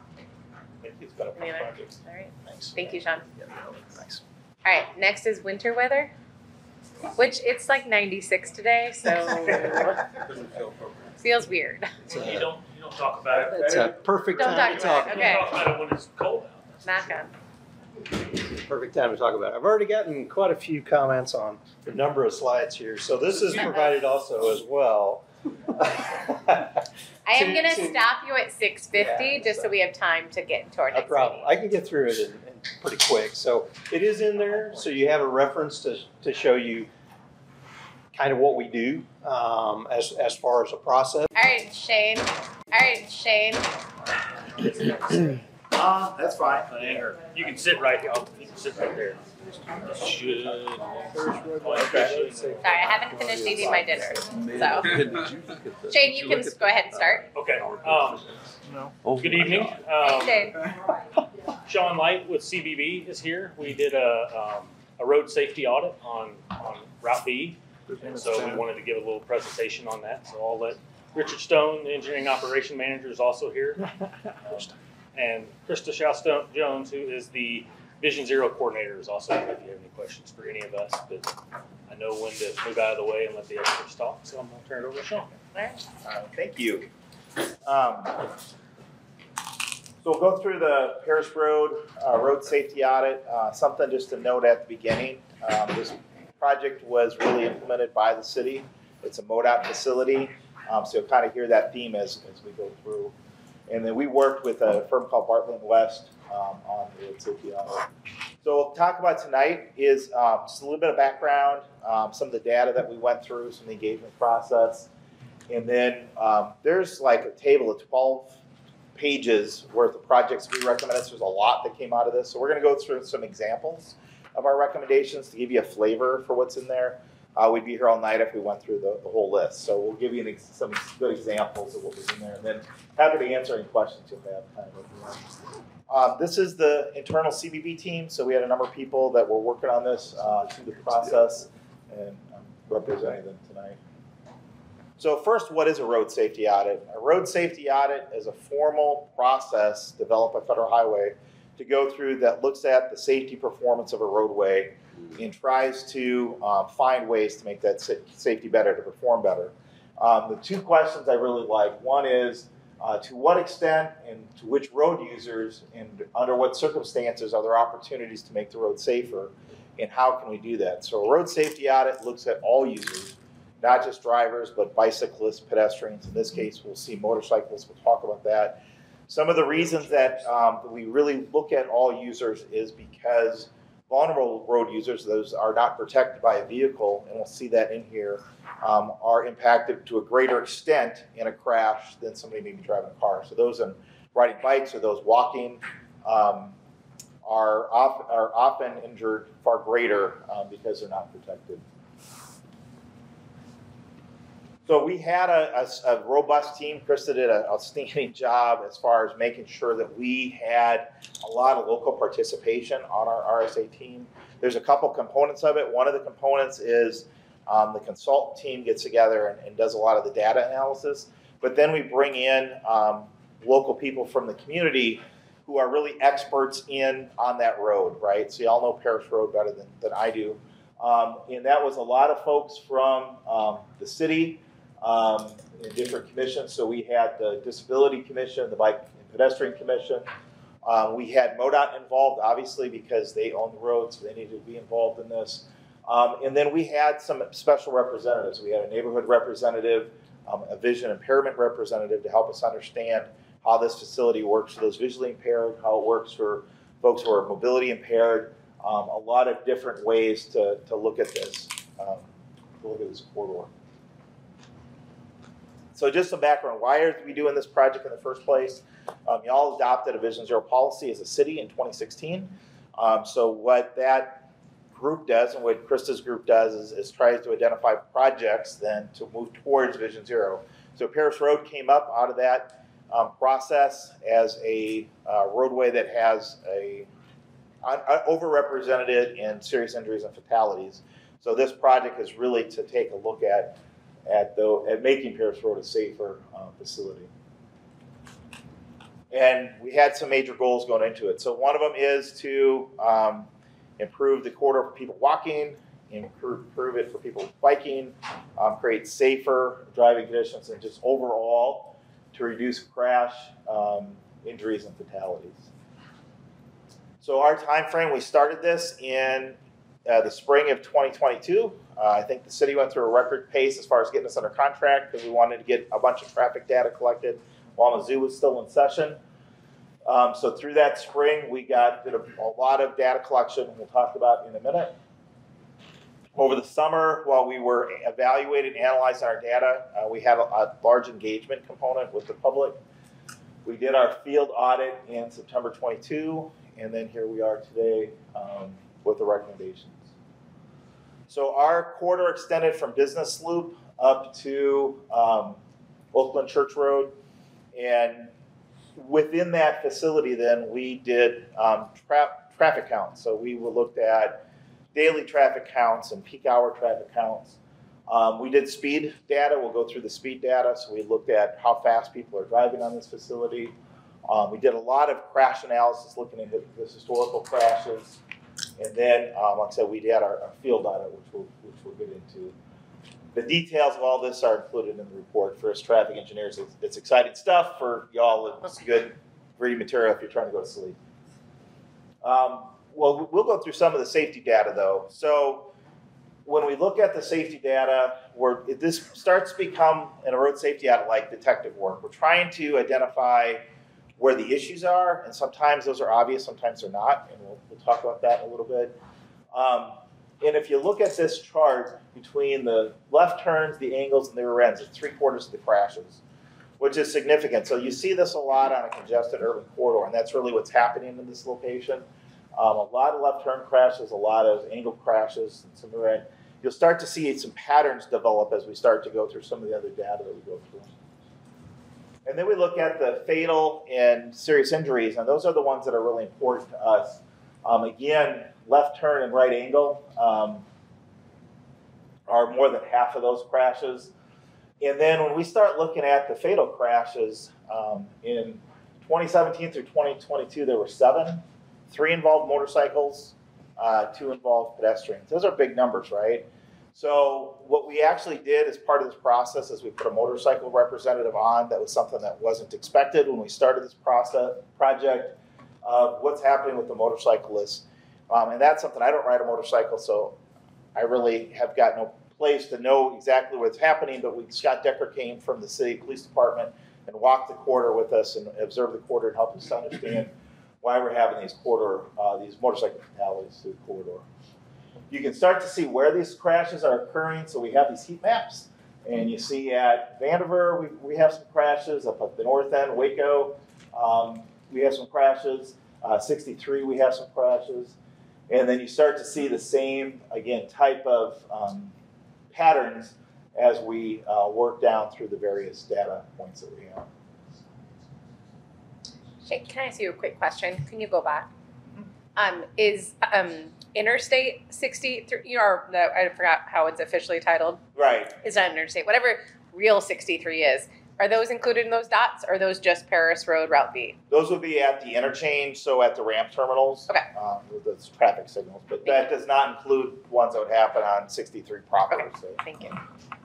Speaker 2: It's been a fun
Speaker 1: Any other-
Speaker 2: project.
Speaker 1: All right.
Speaker 6: Thanks.
Speaker 1: Thank you, Sean.
Speaker 6: Yeah, thanks.
Speaker 1: All right. Next is winter weather, which it's like ninety-six today, so feels weird.
Speaker 3: You don't, you don't talk about it.
Speaker 5: It's a perfect
Speaker 1: Don't
Speaker 5: time
Speaker 1: talk
Speaker 5: to
Speaker 1: about
Speaker 5: talk.
Speaker 1: it.
Speaker 3: You
Speaker 1: Okay.
Speaker 3: talk about it when it's cold out.
Speaker 1: Knock on.
Speaker 7: Perfect time to talk about it. I've already gotten quite a few comments on the number of slides here, so this is provided also as well.
Speaker 1: I am
Speaker 7: To-
Speaker 1: gonna
Speaker 7: to-
Speaker 1: stop you at six fifty,
Speaker 7: Yeah,
Speaker 1: just so
Speaker 7: so-
Speaker 1: we have time to get into our
Speaker 7: No
Speaker 1: next
Speaker 7: problem.
Speaker 1: meeting.
Speaker 7: I can get through it in, in pretty quick. So it is in there, so you have a reference to, to show you kind of what we do um, as, as far as a process.
Speaker 1: All right, Shane. All right, Shane.
Speaker 2: Uh, that's fine.
Speaker 3: You can sit right here. You can sit right there. Should.
Speaker 2: Okay.
Speaker 1: Sorry, I haven't finished eating my dinner. So, Shane, you can go ahead and start.
Speaker 3: Okay. Um, good evening. Um,
Speaker 1: Hey, Shane.
Speaker 3: Sean Light with C B B is here. We did a, um, a road safety audit on, on Route B. And so we wanted to give a little presentation on that. So I'll let Richard Stone, the engineering operation manager, is also here. Um, and Krista Shao Jones, who is the Vision Zero coordinator, is also here if you have any questions for any of us. But I know when to move out of the way and let the experts talk. So I'm going to turn it over to Sean.
Speaker 1: All right.
Speaker 2: Uh, Thank you. Um, So we'll go through the Paris Road uh, road safety audit. Uh, Something just to note at the beginning, um, this project was really implemented by the city. It's a MoDOT facility, um, so you'll kind of hear that theme as, as we go through. And then we worked with a firm called Bartlett and West um, on the road safety audit. So what we'll talk about tonight is um, just a little bit of background, um, some of the data that we went through, some of the engagement process. And then um, there's like a table of twelve pages worth of projects we recommended. So there's a lot that came out of this. So we're going to go through some examples of our recommendations to give you a flavor for what's in there. Uh, we'd be here all night if we went through the, the whole list. So we'll give you an ex- some good examples of what was in there, and then happy to answer any questions if you have time. Um, this is the internal C B B team. So we had a number of people that were working on this uh, through the process, and I'm representing them tonight. So first, what is a road safety audit? A road safety audit is a formal process developed by Federal Highway to go through that looks at the safety performance of a roadway and tries to uh, find ways to make that safety better, to perform better. Um, the two questions I really like, one is uh, to what extent and to which road users and under what circumstances are there opportunities to make the road safer, and how can we do that? So a road safety audit looks at all users, not just drivers, but bicyclists, pedestrians. In this case, we'll see motorcyclists. We'll talk about that. Some of the reasons that um, we really look at all users is because vulnerable road users, those are not protected by a vehicle, and we'll see that in here, um, are impacted to a greater extent in a crash than somebody maybe driving a car. So those in riding bikes or those walking um, are, off, are often injured far greater um, because they're not protected. So we had a, a, a robust team. Krista did an outstanding job as far as making sure that we had a lot of local participation on our R S A team. There's a couple components of it. One of the components is um, the consultant team gets together and, and does a lot of the data analysis. But then we bring in um, local people from the community who are really experts in on that road, right? So you all know Parish Road better than, than I do. Um, and that was a lot of folks from um, the city, Um, in different commissions. So we had the Disability Commission, the Bike and Pedestrian Commission. Um, we had MoDOT involved, obviously, because they own the road, so they needed to be involved in this. Um, and then we had some special representatives. We had a neighborhood representative, um, a vision impairment representative to help us understand how this facility works for those visually impaired, how it works for folks who are mobility impaired, um, a lot of different ways to, to look at this, um, to look at this corridor. So just some background, why are we doing this project in the first place? Um, y'all adopted a Vision Zero policy as a city in twenty sixteen. Um, so what that group does and what Krista's group does is, is tries to identify projects then to move towards Vision Zero. So Parish Road came up out of that um, process as a uh, roadway that has a un, un, overrepresented in serious injuries and fatalities. So this project is really to take a look at At, the, at making Parish Road a safer uh, facility. And we had some major goals going into it. So one of them is to um, improve the corridor for people walking, improve, improve it for people biking, um, create safer driving conditions, and just overall to reduce crash um, injuries and fatalities. So our time frame, we started this in uh, the spring of twenty twenty-two. Uh, I think the city went through a record pace as far as getting us under contract because we wanted to get a bunch of traffic data collected while Mizzou was still in session. Um, so through that spring, we got did a, a lot of data collection we'll talk about in a minute. Over the summer, while we were evaluating and analyzing our data, uh, we had a, a large engagement component with the public. We did our field audit in September twenty-two, and then here we are today um, with the recommendations. So our corridor extended from Business Loop up to um, Oakland Church Road. And within that facility then, we did um, tra traffic counts. So we looked at daily traffic counts and peak hour traffic counts. Um, we did speed data. We'll go through the speed data. So we looked at how fast people are driving on this facility. Um, we did a lot of crash analysis looking at the historical crashes. And then, um, like I said, we had our, our field audit, which we'll, which we'll get into. The details of all this are included in the report for us traffic engineers. It's, it's exciting stuff. For y'all, it's good reading material if you're trying to go to sleep. Um, well, we'll go through some of the safety data, though. So when we look at the safety data, we're, this starts to become, in a road safety audit, like detective work. We're trying to identify where the issues are, and sometimes those are obvious, sometimes they're not, and we'll, we'll talk about that in a little bit. Um, and if you look at this chart between the left turns, the angles, and the rear ends, it's three quarters of the crashes, which is significant. So you see this a lot on a congested urban corridor, and that's really what's happening in this location. Um, a lot of left turn crashes, a lot of angle crashes, and some rear end. you'll start to see some patterns develop as we start to go through some of the other data that we go through. And then we look at the fatal and serious injuries, and those are the ones that are really important to us. Um, again, left turn and right angle um, are more than half of those crashes. And then when we start looking at the fatal crashes, um, in twenty seventeen through twenty twenty-two, there were seven. Three involved motorcycles, uh, two involved pedestrians. Those are big numbers, right? So what we actually did as part of this process is we put a motorcycle representative on. That was something that wasn't expected when we started this process project of what's happening with the motorcyclists. Um, and that's something, I don't ride a motorcycle, so I really have got no place to know exactly what's happening, but we, Scott Decker came from the city police department and walked the corridor with us and observed the corridor and helped us to understand why we're having these corridor, uh, these motorcycle fatalities through the corridor. You can start to see where these crashes are occurring. So we have these heat maps, and you see at Vandiver, we, we have some crashes. Up at the north end, Waco, um, we have some crashes. Uh, sixty-three, we have some crashes. And then you start to see the same, again, type of um, patterns as we uh, work down through the various data points that we have.
Speaker 1: Shay, can I ask you a quick question? Can you go back? Um, is um, Interstate sixty-three, you know, the, I forgot how it's officially titled.
Speaker 2: Right.
Speaker 1: It's not Interstate, whatever real sixty-three is. Are those included in those dots, or are those just Paris Road, Route B?
Speaker 2: Those would be at the interchange, so at the ramp terminals.
Speaker 1: Okay.
Speaker 2: Um, with those traffic signals, but that does not include ones that would happen on sixty-three proper.
Speaker 1: Okay.
Speaker 2: So.
Speaker 1: Thank you.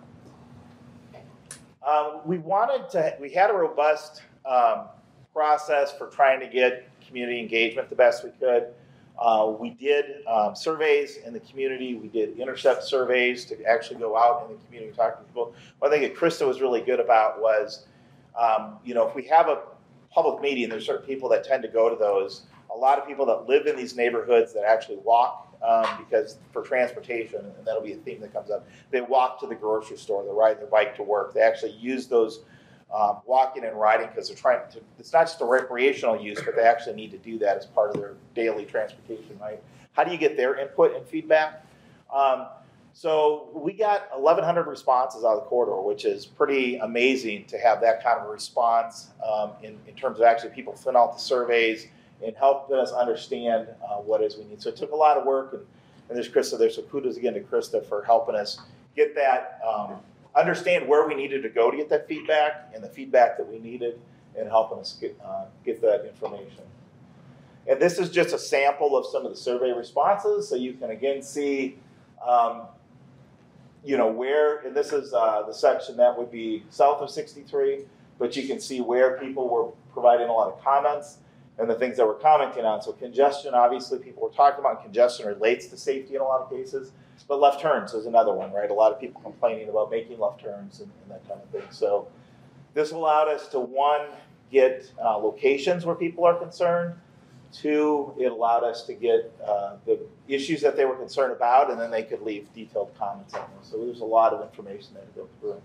Speaker 2: Um, we wanted to, we had a robust um, process for trying to get community engagement the best we could. Uh, we did um, surveys in the community. We did intercept surveys to actually go out in the community and talk to people. One thing that Krista was really good about was, um, you know, if we have a public meeting, there's certain people that tend to go to those. A lot of people that live in these neighborhoods that actually walk um, because for transportation, and that'll be a theme that comes up, they walk to the grocery store, they ride their bike to work. They actually use those Um, walking and riding because they're trying to, it's not just a recreational use, but they actually need to do that as part of their daily transportation, right? How do you get their input and feedback? Um, so we got eleven hundred responses out of the corridor, which is pretty amazing to have that kind of a response um, in, in terms of actually people filling out the surveys and helping us understand uh, what it is we need. So it took a lot of work, and, and there's Krista there, so kudos again to Krista for helping us get that um, understand where we needed to go to get that feedback and the feedback that we needed and helping us get, uh, get that information. And this is just a sample of some of the survey responses. So you can again see, um, you know, where, and this is uh, the section that would be south of sixty-three, but you can see where people were providing a lot of comments and the things that we're commenting on. So congestion, obviously people were talking about, congestion relates to safety in a lot of cases. But left turns is another one, right? A lot of people complaining about making left turns and, and that kind of thing. So this allowed us to, one, get uh, locations where people are concerned. Two, it allowed us to get uh, the issues that they were concerned about, and then they could leave detailed comments on those. So there's a lot of information there to go through.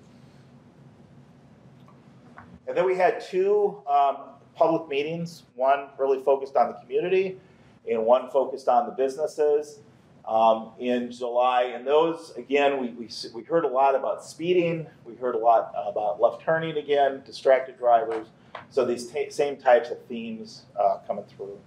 Speaker 2: And then we had two um, public meetings, one really focused on the community and one focused on the businesses. Um, in July, and those, again, we, we, we heard a lot about speeding, we heard a lot about left turning again, distracted drivers, so these t- same types of themes uh, coming through.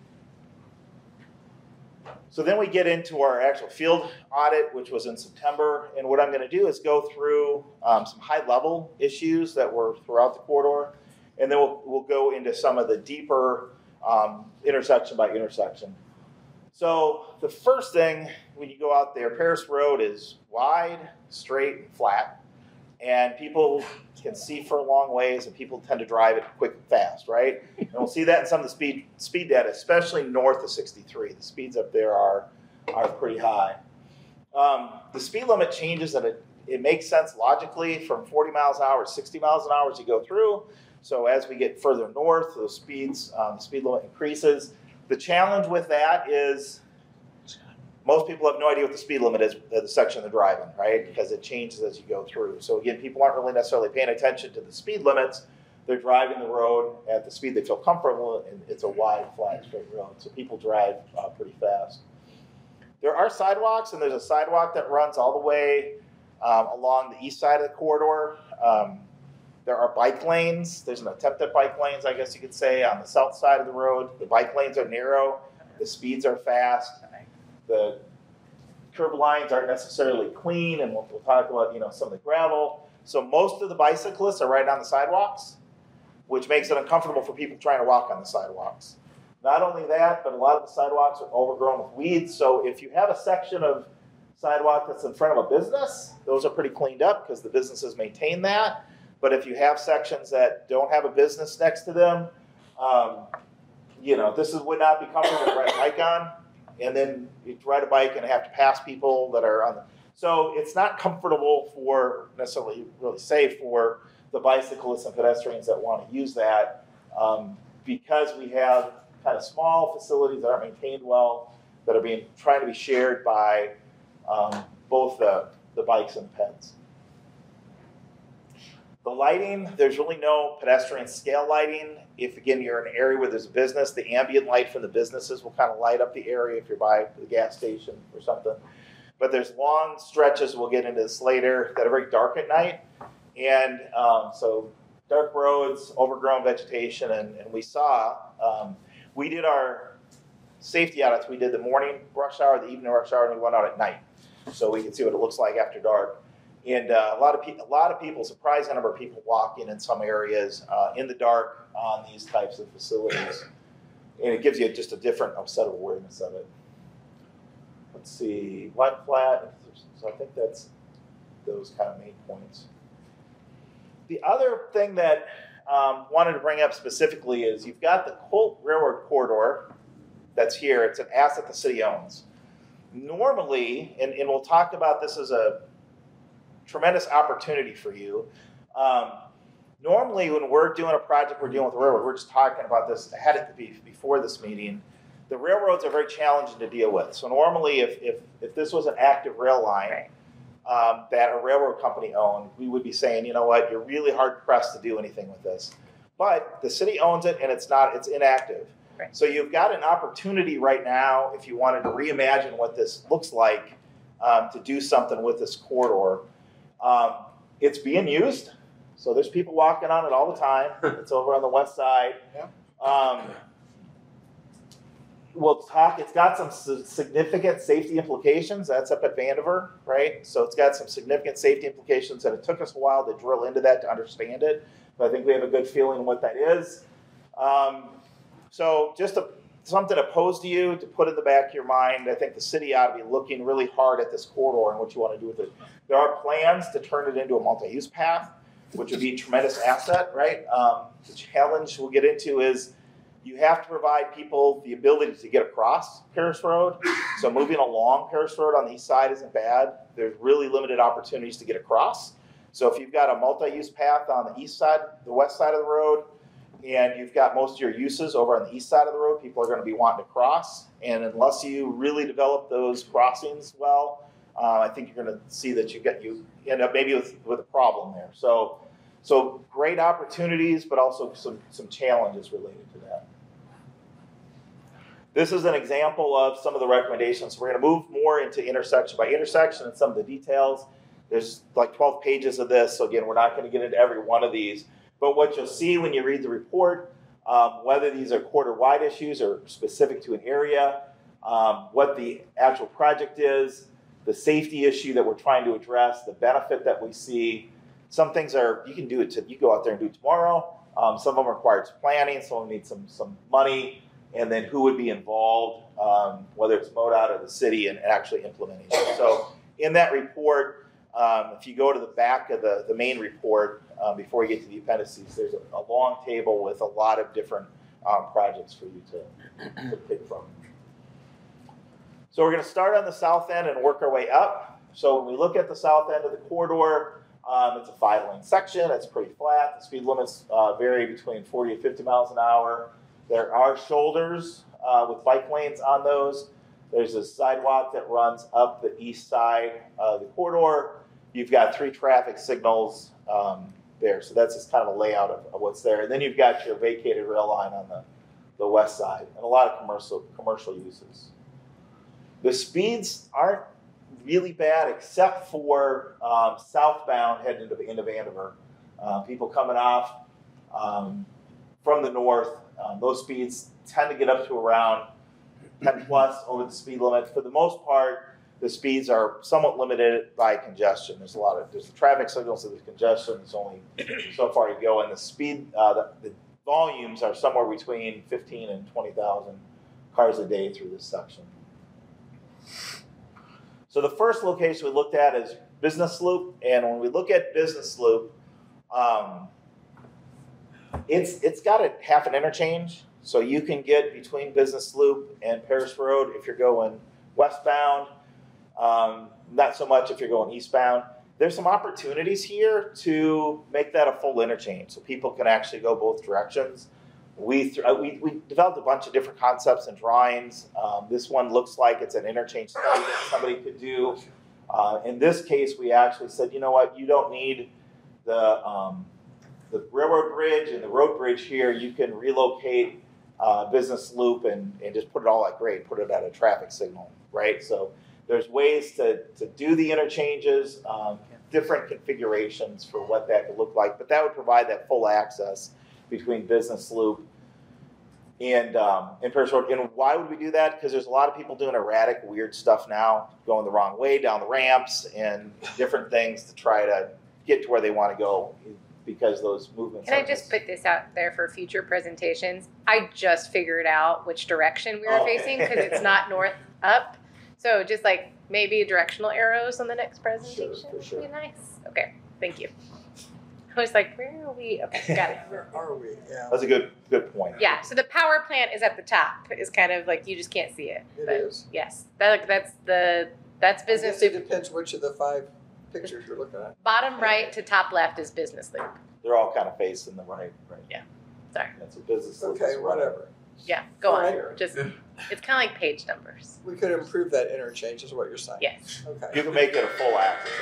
Speaker 2: So then we get into our actual field audit, which was in September, and what I'm going to do is go through um, some high-level issues that were throughout the corridor, and then we'll, we'll go into some of the deeper um, intersection by intersection. So the first thing, when you go out there, Paris Road is wide, straight, and flat, and people can see for a long ways, and people tend to drive it quick and fast, right? And we'll see that in some of the speed speed data, especially north of sixty-three. The speeds up there are, are pretty high. Um, the speed limit changes, and it, it makes sense logically from forty miles an hour to sixty miles an hour as you go through. So as we get further north, those speeds, um, the speed limit increases. The challenge with that is most people have no idea what the speed limit is at the section they're driving, right? Because it changes as you go through. So again, people aren't really necessarily paying attention to the speed limits. They're driving the road at the speed they feel comfortable, and it's a wide, flat, straight road. So people drive uh, pretty fast. there are sidewalks, and there's a sidewalk that runs all the way um, along the east side of the corridor. Um, there are bike lanes. There's an attempt at bike lanes, I guess you could say, on the south side of the road. The bike lanes are narrow. The speeds are fast. The curb lines aren't necessarily clean, and we'll, we'll talk about, you know, some of the gravel. So most of the bicyclists are right on the sidewalks, which makes it uncomfortable for people trying to walk on the sidewalks. Not only that, but a lot of the sidewalks are overgrown with weeds. So if you have a section of sidewalk that's in front of a business, those are pretty cleaned up because the businesses maintain that. But if you have sections that don't have a business next to them, um, you know, this is, would not be comfortable to ride a bike on. And then you ride a bike and have to pass people that are on the, so it's not comfortable for, necessarily really safe for the bicyclists and pedestrians that want to use that, um, because we have kind of small facilities that aren't maintained well, that are being, trying to be shared by um, both the, the bikes and the peds. The lighting, there's really no pedestrian scale lighting. If, again, you're in an area where there's a business, the ambient light from the businesses will kind of light up the area if you're by the gas station or something. But there's long stretches, we'll get into this later, that are very dark at night. And um, so dark roads, overgrown vegetation, and, and we saw, um, we did our safety audits. We did the morning rush hour, the evening rush hour, and we went out at night. So we could see what it looks like after dark. And uh, a lot of people, a lot of people, surprising number of people walking in some areas uh, in the dark on these types of facilities, and it gives you just a different set of awareness of it. Let's see, white flat. So I think that's those kind of main points. The other thing that um, wanted to bring up specifically is you've got the Colt Railroad Corridor that's here. It's an asset the city owns. Normally, and, and we'll talk about this as a tremendous opportunity for you. Um, normally, when we're doing a project, we're dealing with the railroad, we're just talking about this ahead of the, before this meeting. The railroads are very challenging to deal with. So normally, if if, if this was an active rail line
Speaker 1: Right.
Speaker 2: um, that a railroad company owned, we would be saying, you know what, you're really hard pressed to do anything with this. But the city owns it, and it's not, it's inactive.
Speaker 1: Right.
Speaker 2: So you've got an opportunity right now, if you wanted to reimagine what this looks like, um, to do something with this corridor. Um, it's being used, so there's people walking on it all the time. It's over on the west side.
Speaker 4: Yeah.
Speaker 2: Um, we'll talk, it's got some significant safety implications. That's up at Vandiver, right? So it's got some significant safety implications, and it took us a while to drill into that to understand it. But I think we have a good feeling of what that is. Um, so just a, something to pose to you, to put in the back of your mind. I think the city ought to be looking really hard at this corridor and what you want to do with it. There are plans to turn it into a multi-use path, which would be a tremendous asset, right? Um, the challenge we'll get into is you have to provide people the ability to get across Paris Road. So moving along Paris Road on the east side isn't bad. There's really limited opportunities to get across. So if you've got a multi-use path on the east side, the west side of the road, and you've got most of your uses over on the east side of the road, people are going to be wanting to cross. And unless you really develop those crossings well, uh, I think you're going to see that you get you end up maybe with, with a problem there. So, so great opportunities, but also some some challenges related to that. This is an example of some of the recommendations. We're going to move more into intersection by intersection and some of the details. There's like twelve pages of this, so again, we're not going to get into every one of these. But what you'll see when you read the report, um, whether these are quarter-wide issues or specific to an area, um, what the actual project is, the safety issue that we're trying to address, the benefit that we see. Some things are, you can do it, to, you go out there and do it tomorrow. Um, some of them require planning, some of them need some, some money, and then who would be involved, um, whether it's MoDOT or the city, and actually implementing it. So in that report, um, if you go to the back of the, the main report, um, before you get to the appendices, there's a, a long table with a lot of different um, projects for you to, to pick from. So we're going to start on the south end and work our way up. So when we look at the south end of the corridor, um, it's a five-lane section. It's pretty flat. The speed limits uh, vary between forty and fifty miles an hour. There are shoulders uh, with bike lanes on those. There's a sidewalk that runs up the east side of the corridor. You've got three traffic signals um, there. So that's just kind of a layout of, of what's there. And then you've got your vacated rail line on the, the west side and a lot of commercial commercial uses. The speeds aren't really bad except for um, southbound heading into, into Vandiver. Uh, people coming off um, from the north, um, those speeds tend to get up to around ten plus over the speed limit. For the most part, the speeds are somewhat limited by congestion. There's a lot of there's the traffic signals, so there's congestion. It's only so far you go, and the speed, uh, the, the volumes are somewhere between fifteen and twenty thousand cars a day through this section. So the first location we looked at is Business Loop, and when we look at Business Loop, um, it's it's got a half an interchange, so you can get between Business Loop and Paris Road if you're going westbound. Um, not so much if you're going eastbound. There's some opportunities here to make that a full interchange, so people can actually go both directions. We, th- we, we developed a bunch of different concepts and drawings. Um, this one looks like it's an interchange study that somebody could do. Uh, in this case, we actually said, you know what, you don't need the, um, the railroad bridge and the road bridge here. You can relocate uh, Business Loop and, and just put it all at grade, put it at a traffic signal, right? So there's ways to, to do the interchanges, um, different configurations for what that could look like, but that would provide that full access between Business Loop and um, and Paris Road. And why would we do that? Because there's a lot of people doing erratic, weird stuff now, going the wrong way down the ramps and different things to try to get to where they want to go because those movements.
Speaker 1: Can I just put this out there for future presentations? I just figured out which direction we were
Speaker 2: Oh.
Speaker 1: facing because it's not north up. So just like maybe directional arrows on the next presentation
Speaker 2: Sure, for sure.
Speaker 1: would be nice. Okay, thank you. I was like, where are we? Okay, got it.
Speaker 4: Where are we? Yeah,
Speaker 2: That's a good good point.
Speaker 1: Yeah, so the power plant is at the top. Is kind of like you just can't see it.
Speaker 4: it
Speaker 1: but
Speaker 4: is.
Speaker 1: Yes, that, that's the that's
Speaker 4: I
Speaker 1: business
Speaker 4: guess it
Speaker 1: loop.
Speaker 4: depends which of the five pictures you're looking at.
Speaker 1: Bottom right to top left is business loop.
Speaker 2: They're all kind of facing the right. Right.
Speaker 1: Yeah. Sorry.
Speaker 2: That's a Business Loop.
Speaker 4: Okay,
Speaker 2: is right.
Speaker 4: whatever.
Speaker 1: Yeah, go on.
Speaker 4: Alright.
Speaker 1: Just it's kind of like page numbers.
Speaker 4: We could improve that interchange, is what you're saying.
Speaker 1: Yes.
Speaker 2: You
Speaker 4: Okay.
Speaker 2: can make it a full access.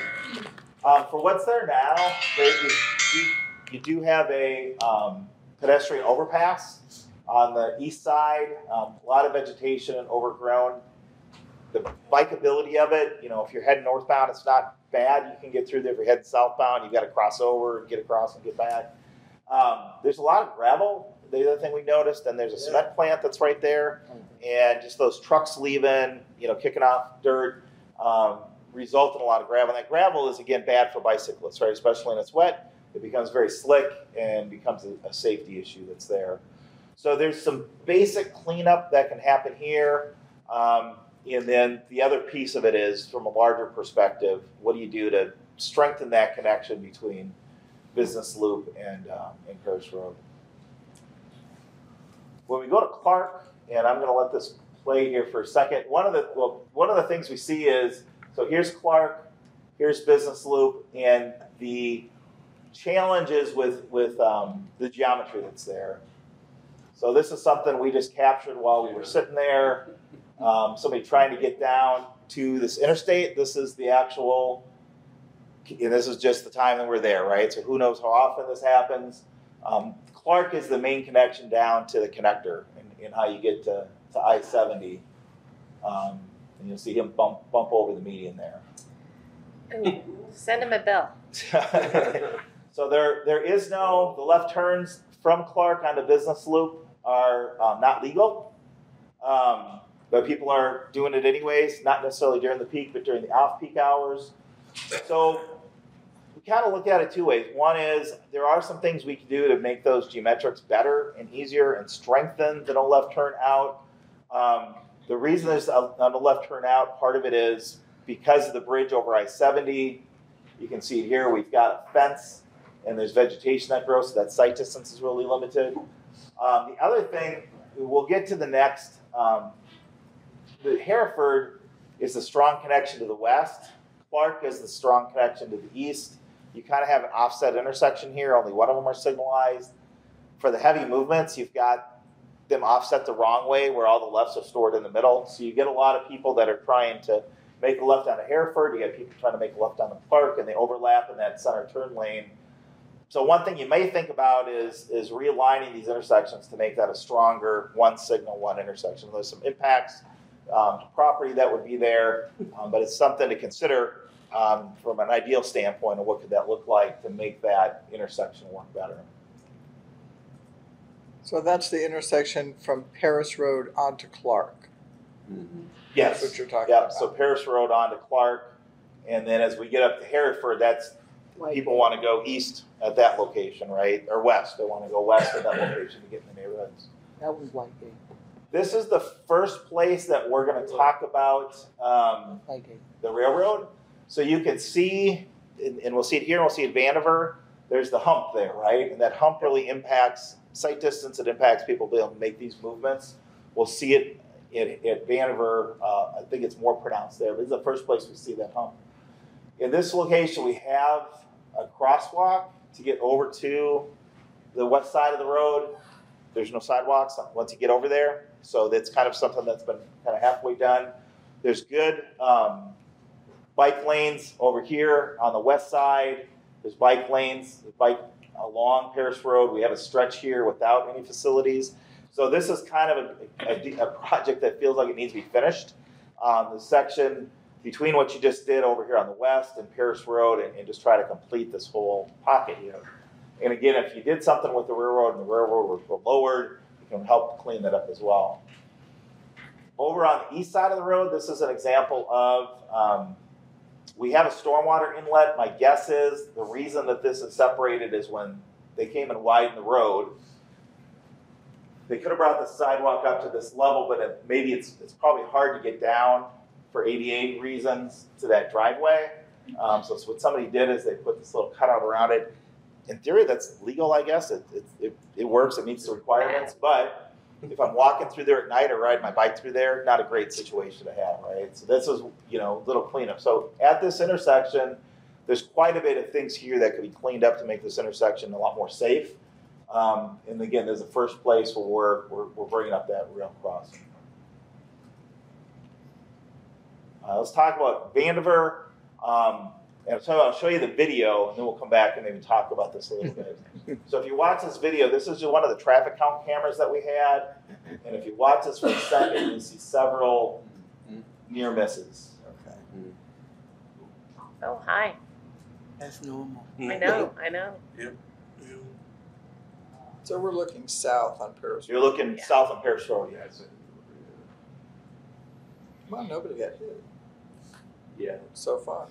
Speaker 2: Um, for what's there now, there, you, you, you do have a um, pedestrian overpass on the east side. Um, a lot of vegetation and overgrown. The bikeability of it, you know, if you're heading northbound, it's not bad. You can get through there. If you're heading southbound, you've got to cross over and get across and get back. Um, there's a lot of gravel. The other thing we noticed, and there's a cement plant that's right there, and just those trucks leaving, you know, kicking off dirt. Um, result in a lot of gravel. And that gravel is, again, bad for bicyclists, right? Especially when it's wet. It becomes very slick and becomes a, a safety issue that's there. So there's some basic cleanup that can happen here. Um, and then the other piece of it is, from a larger perspective, what do you do to strengthen that connection between Business Loop and, um, and Paris Road? When we go to Clark, and I'm going to let this play here for a second, one of the, well, one of the things we see is, so here's Clark, here's Business Loop, and the challenges with, with um, the geometry that's there. So this is something we just captured while we were sitting there. Um, somebody trying to get down to this interstate. This is the actual, and this is just the time that we're there, right? So who knows how often this happens. Um, Clark is the main connection down to the connector and, and how you get to, to I seventy. Um, and you'll see him bump bump over the median there.
Speaker 1: Ooh, send him a bell.
Speaker 2: So there there is no, the left turns from Clark onto Business Loop are um, not legal, um, but people are doing it anyways, not necessarily during the peak, but during the off-peak hours. So we kind of look at it two ways. One is there are some things we can do to make those geometrics better and easier and strengthen the no left turn out. Um, The reason there's on the left turn out, part of it is because of the bridge over I seventy. You can see it here, we've got a fence and there's vegetation that grows, so that sight distance is really limited. Um, the other thing, we'll get to the next, um, the Hereford is the strong connection to the west. Clark is the strong connection to the east. You kind of have an offset intersection here, only one of them are signalized. For the heavy movements, you've got them offset the wrong way where all the lefts are stored in the middle. So you get a lot of people that are trying to make a left onto Hereford. You get people trying to make a left onto Clark, and they overlap in that center turn lane. So one thing you may think about is, is realigning these intersections to make that a stronger one signal, one intersection. There's some impacts um, property that would be there, um, but it's something to consider um, from an ideal standpoint of what could that look like to make that intersection work better.
Speaker 4: So that's the intersection from Paris Road onto Clark.
Speaker 2: Yes.
Speaker 4: That's what you're talking
Speaker 2: Yep,
Speaker 4: about.
Speaker 2: so Paris Road on to Clark, and then as we get up to Hereford, that's, people want to go east at that location, right? Or west, they want to go west at that location to get in the neighborhoods.
Speaker 5: That was Whitegate.
Speaker 2: This is the first place that we're going to talk about um,
Speaker 5: Whitegate.
Speaker 2: the railroad. So you can see, and and we'll see it here, and we'll see it Vandiver, there's the hump there, right? And that hump really impacts sight distance, it impacts people being able to make these movements. We'll see it at, at Vandiver, uh, I think it's more pronounced there, but this is the first place we see that hump. In this location, we have a crosswalk to get over to the west side of the road. There's no sidewalks once you get over there, so that's kind of something that's been kind of halfway done. There's good um, bike lanes over here on the west side. There's bike lanes, there's bike along Paris Road. We have a stretch here without any facilities. So this is kind of a, a, a project that feels like it needs to be finished. Um, the section between what you just did over here on the west and Paris Road, and, and just try to complete this whole pocket here. And again, if you did something with the railroad and the railroad was were lowered, you can help clean that up as well. Over on the east side of the road, this is an example of, um, we have a stormwater inlet. My guess is the reason that this is separated is when they came and widened the road. They could have brought the sidewalk up to this level, but it, maybe it's, it's probably hard to get down for A D A reasons to that driveway. Um, so, so what somebody did is they put this little cutout around it. In theory, that's legal, I guess. It, it, it, it works, it meets the requirements, but if I'm walking through there at night or riding my bike through there, not a great situation to have, right? So this is, you know, a little cleanup. So at this intersection, there's quite a bit of things here that could be cleaned up to make this intersection a lot more safe. Um, and again, there's the first place where we're, we're, we're bringing up that rail crossing. Uh, let's talk about Vandiver. Um, and so I'll show you the video, and then we'll come back and maybe talk about this a little bit. So if you watch this video, this is just one of the traffic count cameras that we had. And if you watch this for a second, you'll see several near misses.
Speaker 4: Okay.
Speaker 1: Oh, hi.
Speaker 5: That's normal.
Speaker 1: I know, I know.
Speaker 4: So we're looking south on Paris
Speaker 2: So you're
Speaker 4: Road.
Speaker 2: looking
Speaker 1: Yeah.
Speaker 2: south on Paris Road, yes.
Speaker 4: Well, nobody got hit
Speaker 2: Yeah.
Speaker 4: so far.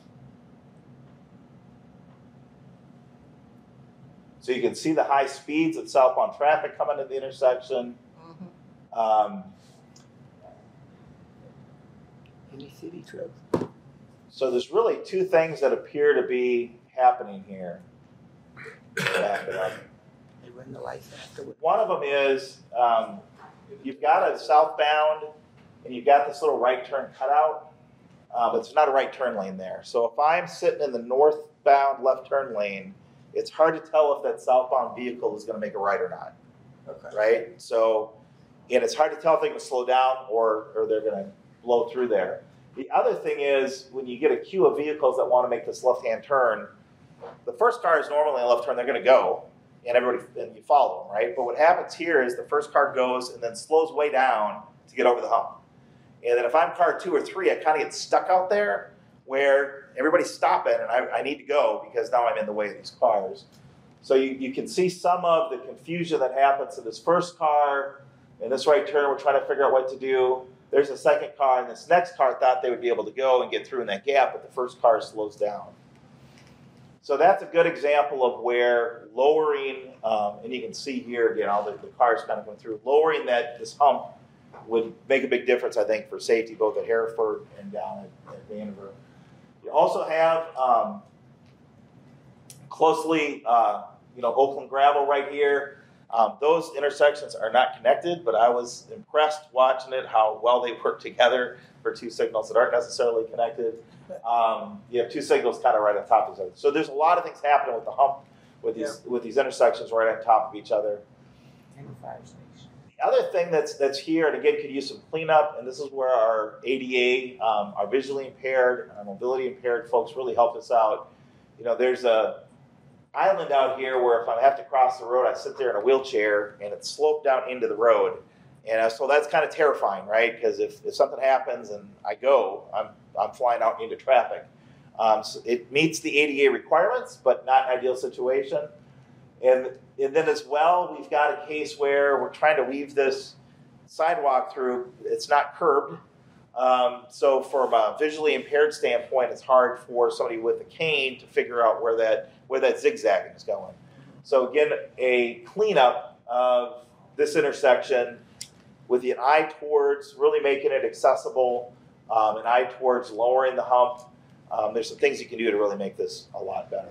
Speaker 2: So you can see the high speeds of southbound traffic coming to the intersection.
Speaker 4: Mm-hmm.
Speaker 2: Um,
Speaker 5: Any city trucks?
Speaker 2: so there's really two things that appear to be happening here. Back it up.
Speaker 5: They run the lights afterward.
Speaker 2: One of them is um, you've got a southbound and you've got this little right turn cutout, uh, but there's not a right turn lane there. So if I'm sitting in the northbound left turn lane, it's hard to tell if that southbound vehicle is going to make a right or not,
Speaker 4: Okay.
Speaker 2: right? So, and it's hard to tell if they're going to slow down or, or they're going to blow through there. The other thing is when you get a queue of vehicles that want to make this left-hand turn, the first car is normally a left turn, they're going to go, and everybody, and you follow them, right? But what happens here is the first car goes and then slows way down to get over the hump. And then if I'm car two or three, I kind of get stuck out there where everybody's stopping and I, I need to go because now I'm in the way of these cars. So you, you can see some of the confusion that happens to this first car and this right turn, we're trying to figure out what to do. There's a second car, and this next car thought they would be able to go and get through in that gap, but the first car slows down. So that's a good example of where lowering, um, and you can see here again, all the, the cars kind of going through, lowering that this hump would make a big difference, I think, for safety, both at Hereford and down at, at Vandiver. You also have um, closely, uh, you know, Oakland Gravel right here. Um, those intersections are not connected, but I was impressed watching it, how well they work together for two signals that aren't necessarily connected. Um, you have two signals kind of right on top of each other. So there's a lot of things happening with the hump, with these with these intersections right on top of each other.
Speaker 5: And the fire station.
Speaker 2: The other thing that's that's here, and again, could use some cleanup, and this is where our A D A, um, our visually impaired, our mobility impaired folks really help us out. You know, there's a island out here where if I have to cross the road, I sit there in a wheelchair, and it's sloped down into the road. And uh, so that's kind of terrifying, right? Because if, if something happens and I go, I'm, I'm flying out into traffic. Um, so it meets the A D A requirements, but not an ideal situation. And, and then as well, we've got a case where we're trying to weave this sidewalk through. It's not curbed. Um, so from a visually impaired standpoint, it's hard for somebody with a cane to figure out where that, where that zigzagging is going. So again, a cleanup of this intersection with an eye towards really making it accessible, um, an eye towards lowering the hump. Um, there's some things you can do to really make this a lot better.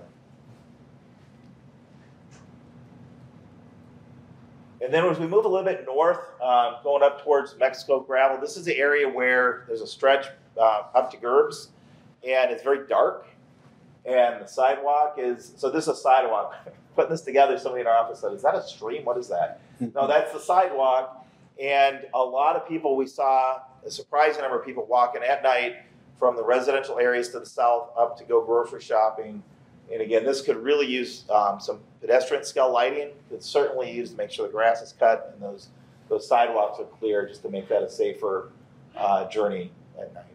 Speaker 2: And then as we move a little bit north, um, going up towards Mexico Gravel, this is the area where there's a stretch uh, up to Gerbs, and it's very dark. And the sidewalk is, so this is a sidewalk. Putting this together, somebody in our office said, is that a stream? What is that? No, that's the sidewalk. And a lot of people, we saw a surprising number of people walking at night from the residential areas to the south up to go grocery shopping. And again, this could really use um, some pedestrian scale lighting. It's certainly used to make sure the grass is cut and those, those sidewalks are clear, just to make that a safer uh, journey at night.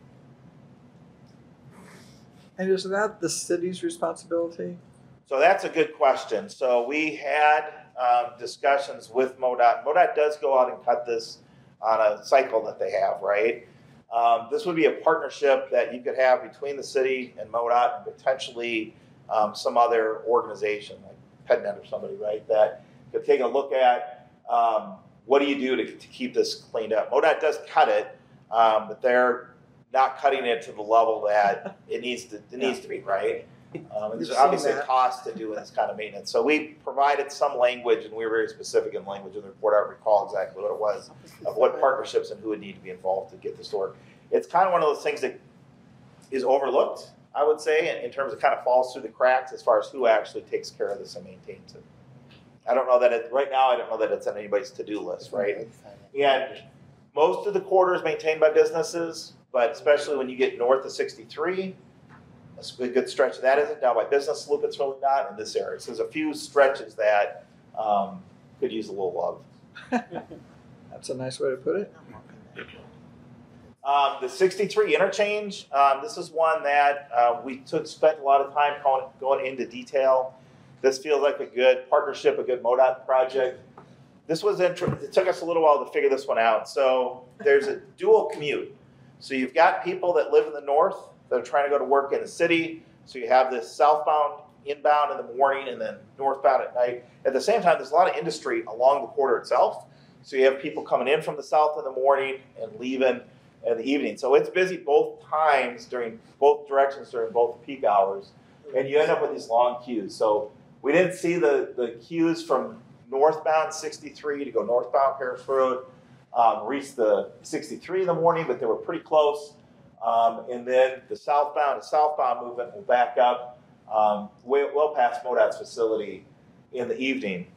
Speaker 4: And is that the city's responsibility?
Speaker 2: So that's a good question. So we had um, discussions with MoDOT. MoDOT does go out and cut this on a cycle that they have, right? Um, this would be a partnership that you could have between the city and MoDOT and potentially um, some other organization like PetNet or somebody, right? That could take a look at um, what do you do to, to keep this cleaned up. MoDOT does cut it, um, but they're not cutting it to the level that it needs to, it needs to be, right? Um, and there's
Speaker 4: We've
Speaker 2: obviously
Speaker 4: seen
Speaker 2: a
Speaker 4: that.
Speaker 2: cost to doing this kind of maintenance. So we provided some language, and we were very specific in language in the report. I don't recall exactly what it was, of what partnerships and who would need to be involved to get this to work. It's kind of one of those things that is overlooked, I would say, in, in terms of kind of falls through the cracks as far as who actually takes care of this and maintains it. I don't know that it, right now, I don't know that it's on anybody's to-do list, right? And most of the corridor is maintained by businesses, but especially when you get north of sixty-three, a good stretch of that isn't. Down by Business Loop, it's really not in this area. So there's a few stretches that um, could use a little love.
Speaker 4: That's a nice way to put it.
Speaker 2: Um, the sixty-three interchange, um, this is one that uh, we took spent a lot of time going, going into detail. This feels like a good partnership, a good MoDOT project. This was inter- it took us a little while to figure this one out. So there's a dual commute. So you've got people that live in the north that are trying to go to work in the city. So you have this southbound, inbound in the morning, and then northbound at night. At the same time, there's a lot of industry along the corridor itself. So you have people coming in from the south in the morning and leaving in the evening. So it's busy both times during both directions during both peak hours. And you end up with these long queues. So we didn't see the, the queues from northbound sixty-three to go northbound Paris Road um, reach the sixty-three in the morning, but they were pretty close. Um, and then the southbound to southbound movement will back up um, way, well past MoDOT's facility in the evening.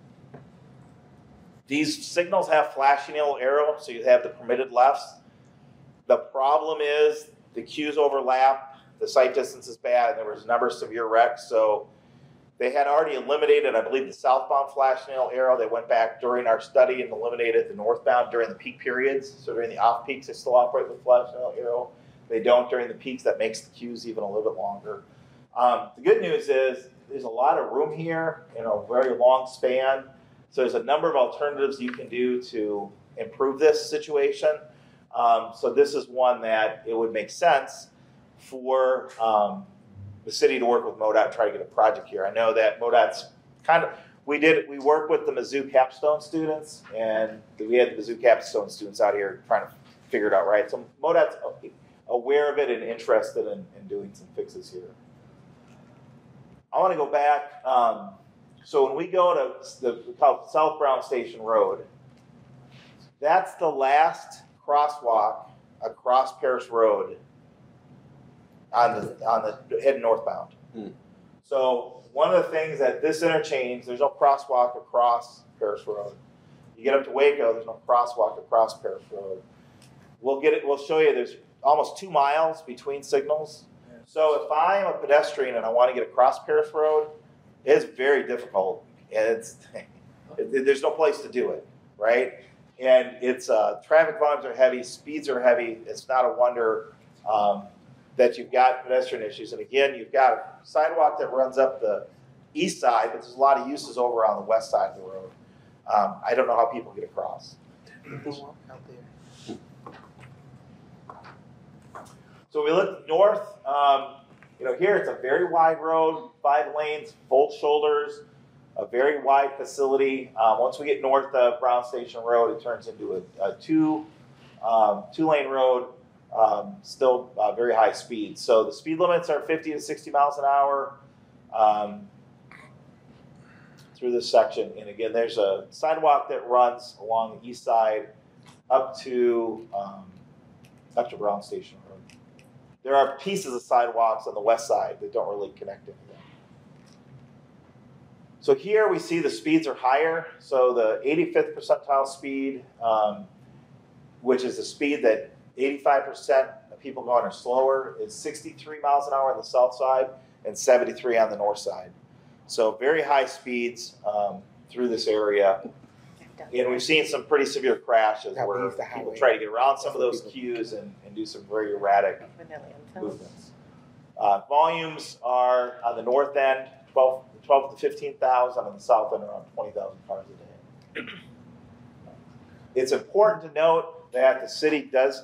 Speaker 2: These signals have flashing yellow arrow, so you have the permitted lefts. The problem is the queues overlap, the sight distance is bad, and there was a number of severe wrecks. So they had already eliminated, I believe, the southbound flashing yellow arrow. They went back during our study and eliminated the northbound during the peak periods. So during the off peaks, they still operate with flashing yellow arrow. They don't during the peaks. That makes the queues even a little bit longer. Um, the good news is there's a lot of room here in a very long span. So there's a number of alternatives you can do to improve this situation. Um, so this is one that it would make sense for um, the city to work with MoDOT to try to get a project here. I know that MoDOT's kind of, we did, we worked with the Mizzou Capstone students, and we had the Mizzou Capstone students out here trying to figure it out, right? So MoDOT's aware of it and interested in, in doing some fixes here. I want to go back. Um, so when we go to the called South Brown Station Road, that's the last crosswalk across Paris Road on the on the heading northbound.
Speaker 6: Hmm.
Speaker 2: So one of the things at this interchange, there's no crosswalk across Paris Road. You get up to Waco, there's no crosswalk across Paris Road. We'll get it. We'll show you. There's almost two miles between signals. So if I'm a pedestrian and I want to get across Paris Road, it's very difficult. And it's it, there's no place to do it, right? and it's uh, traffic volumes are heavy, speeds are heavy. It's not a wonder um, that you've got pedestrian issues. And again, you've got a sidewalk that runs up the east side, but there's a lot of uses over on the west side of the road. Um, I don't know how people get across.
Speaker 5: People walk out there.
Speaker 2: So we look north. Um, you know, here it's a very wide road, five lanes, full shoulders, a very wide facility. Um, once we get north of Brown Station Road, it turns into a, a two um, two lane road. Um, still uh, very high speed. So the speed limits are fifty to sixty miles an hour um, through this section. And again, there's a sidewalk that runs along the east side up to um, up to Brown Station Road. There are pieces of sidewalks on the west side that don't really connect anything. So here we see the speeds are higher. So the eighty-fifth percentile speed, um, which is the speed that eighty-five percent of people going are slower, is sixty-three miles an hour on the south side and seventy-three on the north side. So very high speeds um, through this area. And we've seen some pretty severe crashes
Speaker 5: That
Speaker 2: where
Speaker 5: means the
Speaker 2: people
Speaker 5: highway.
Speaker 2: try to get around some of those
Speaker 5: That's what
Speaker 2: queues and, and do some very erratic
Speaker 1: When they're landfills.
Speaker 2: movements. Uh, volumes are on the north end, twelve, twelve to fifteen thousand, on the south end around twenty thousand cars a day. It's important to note that the city does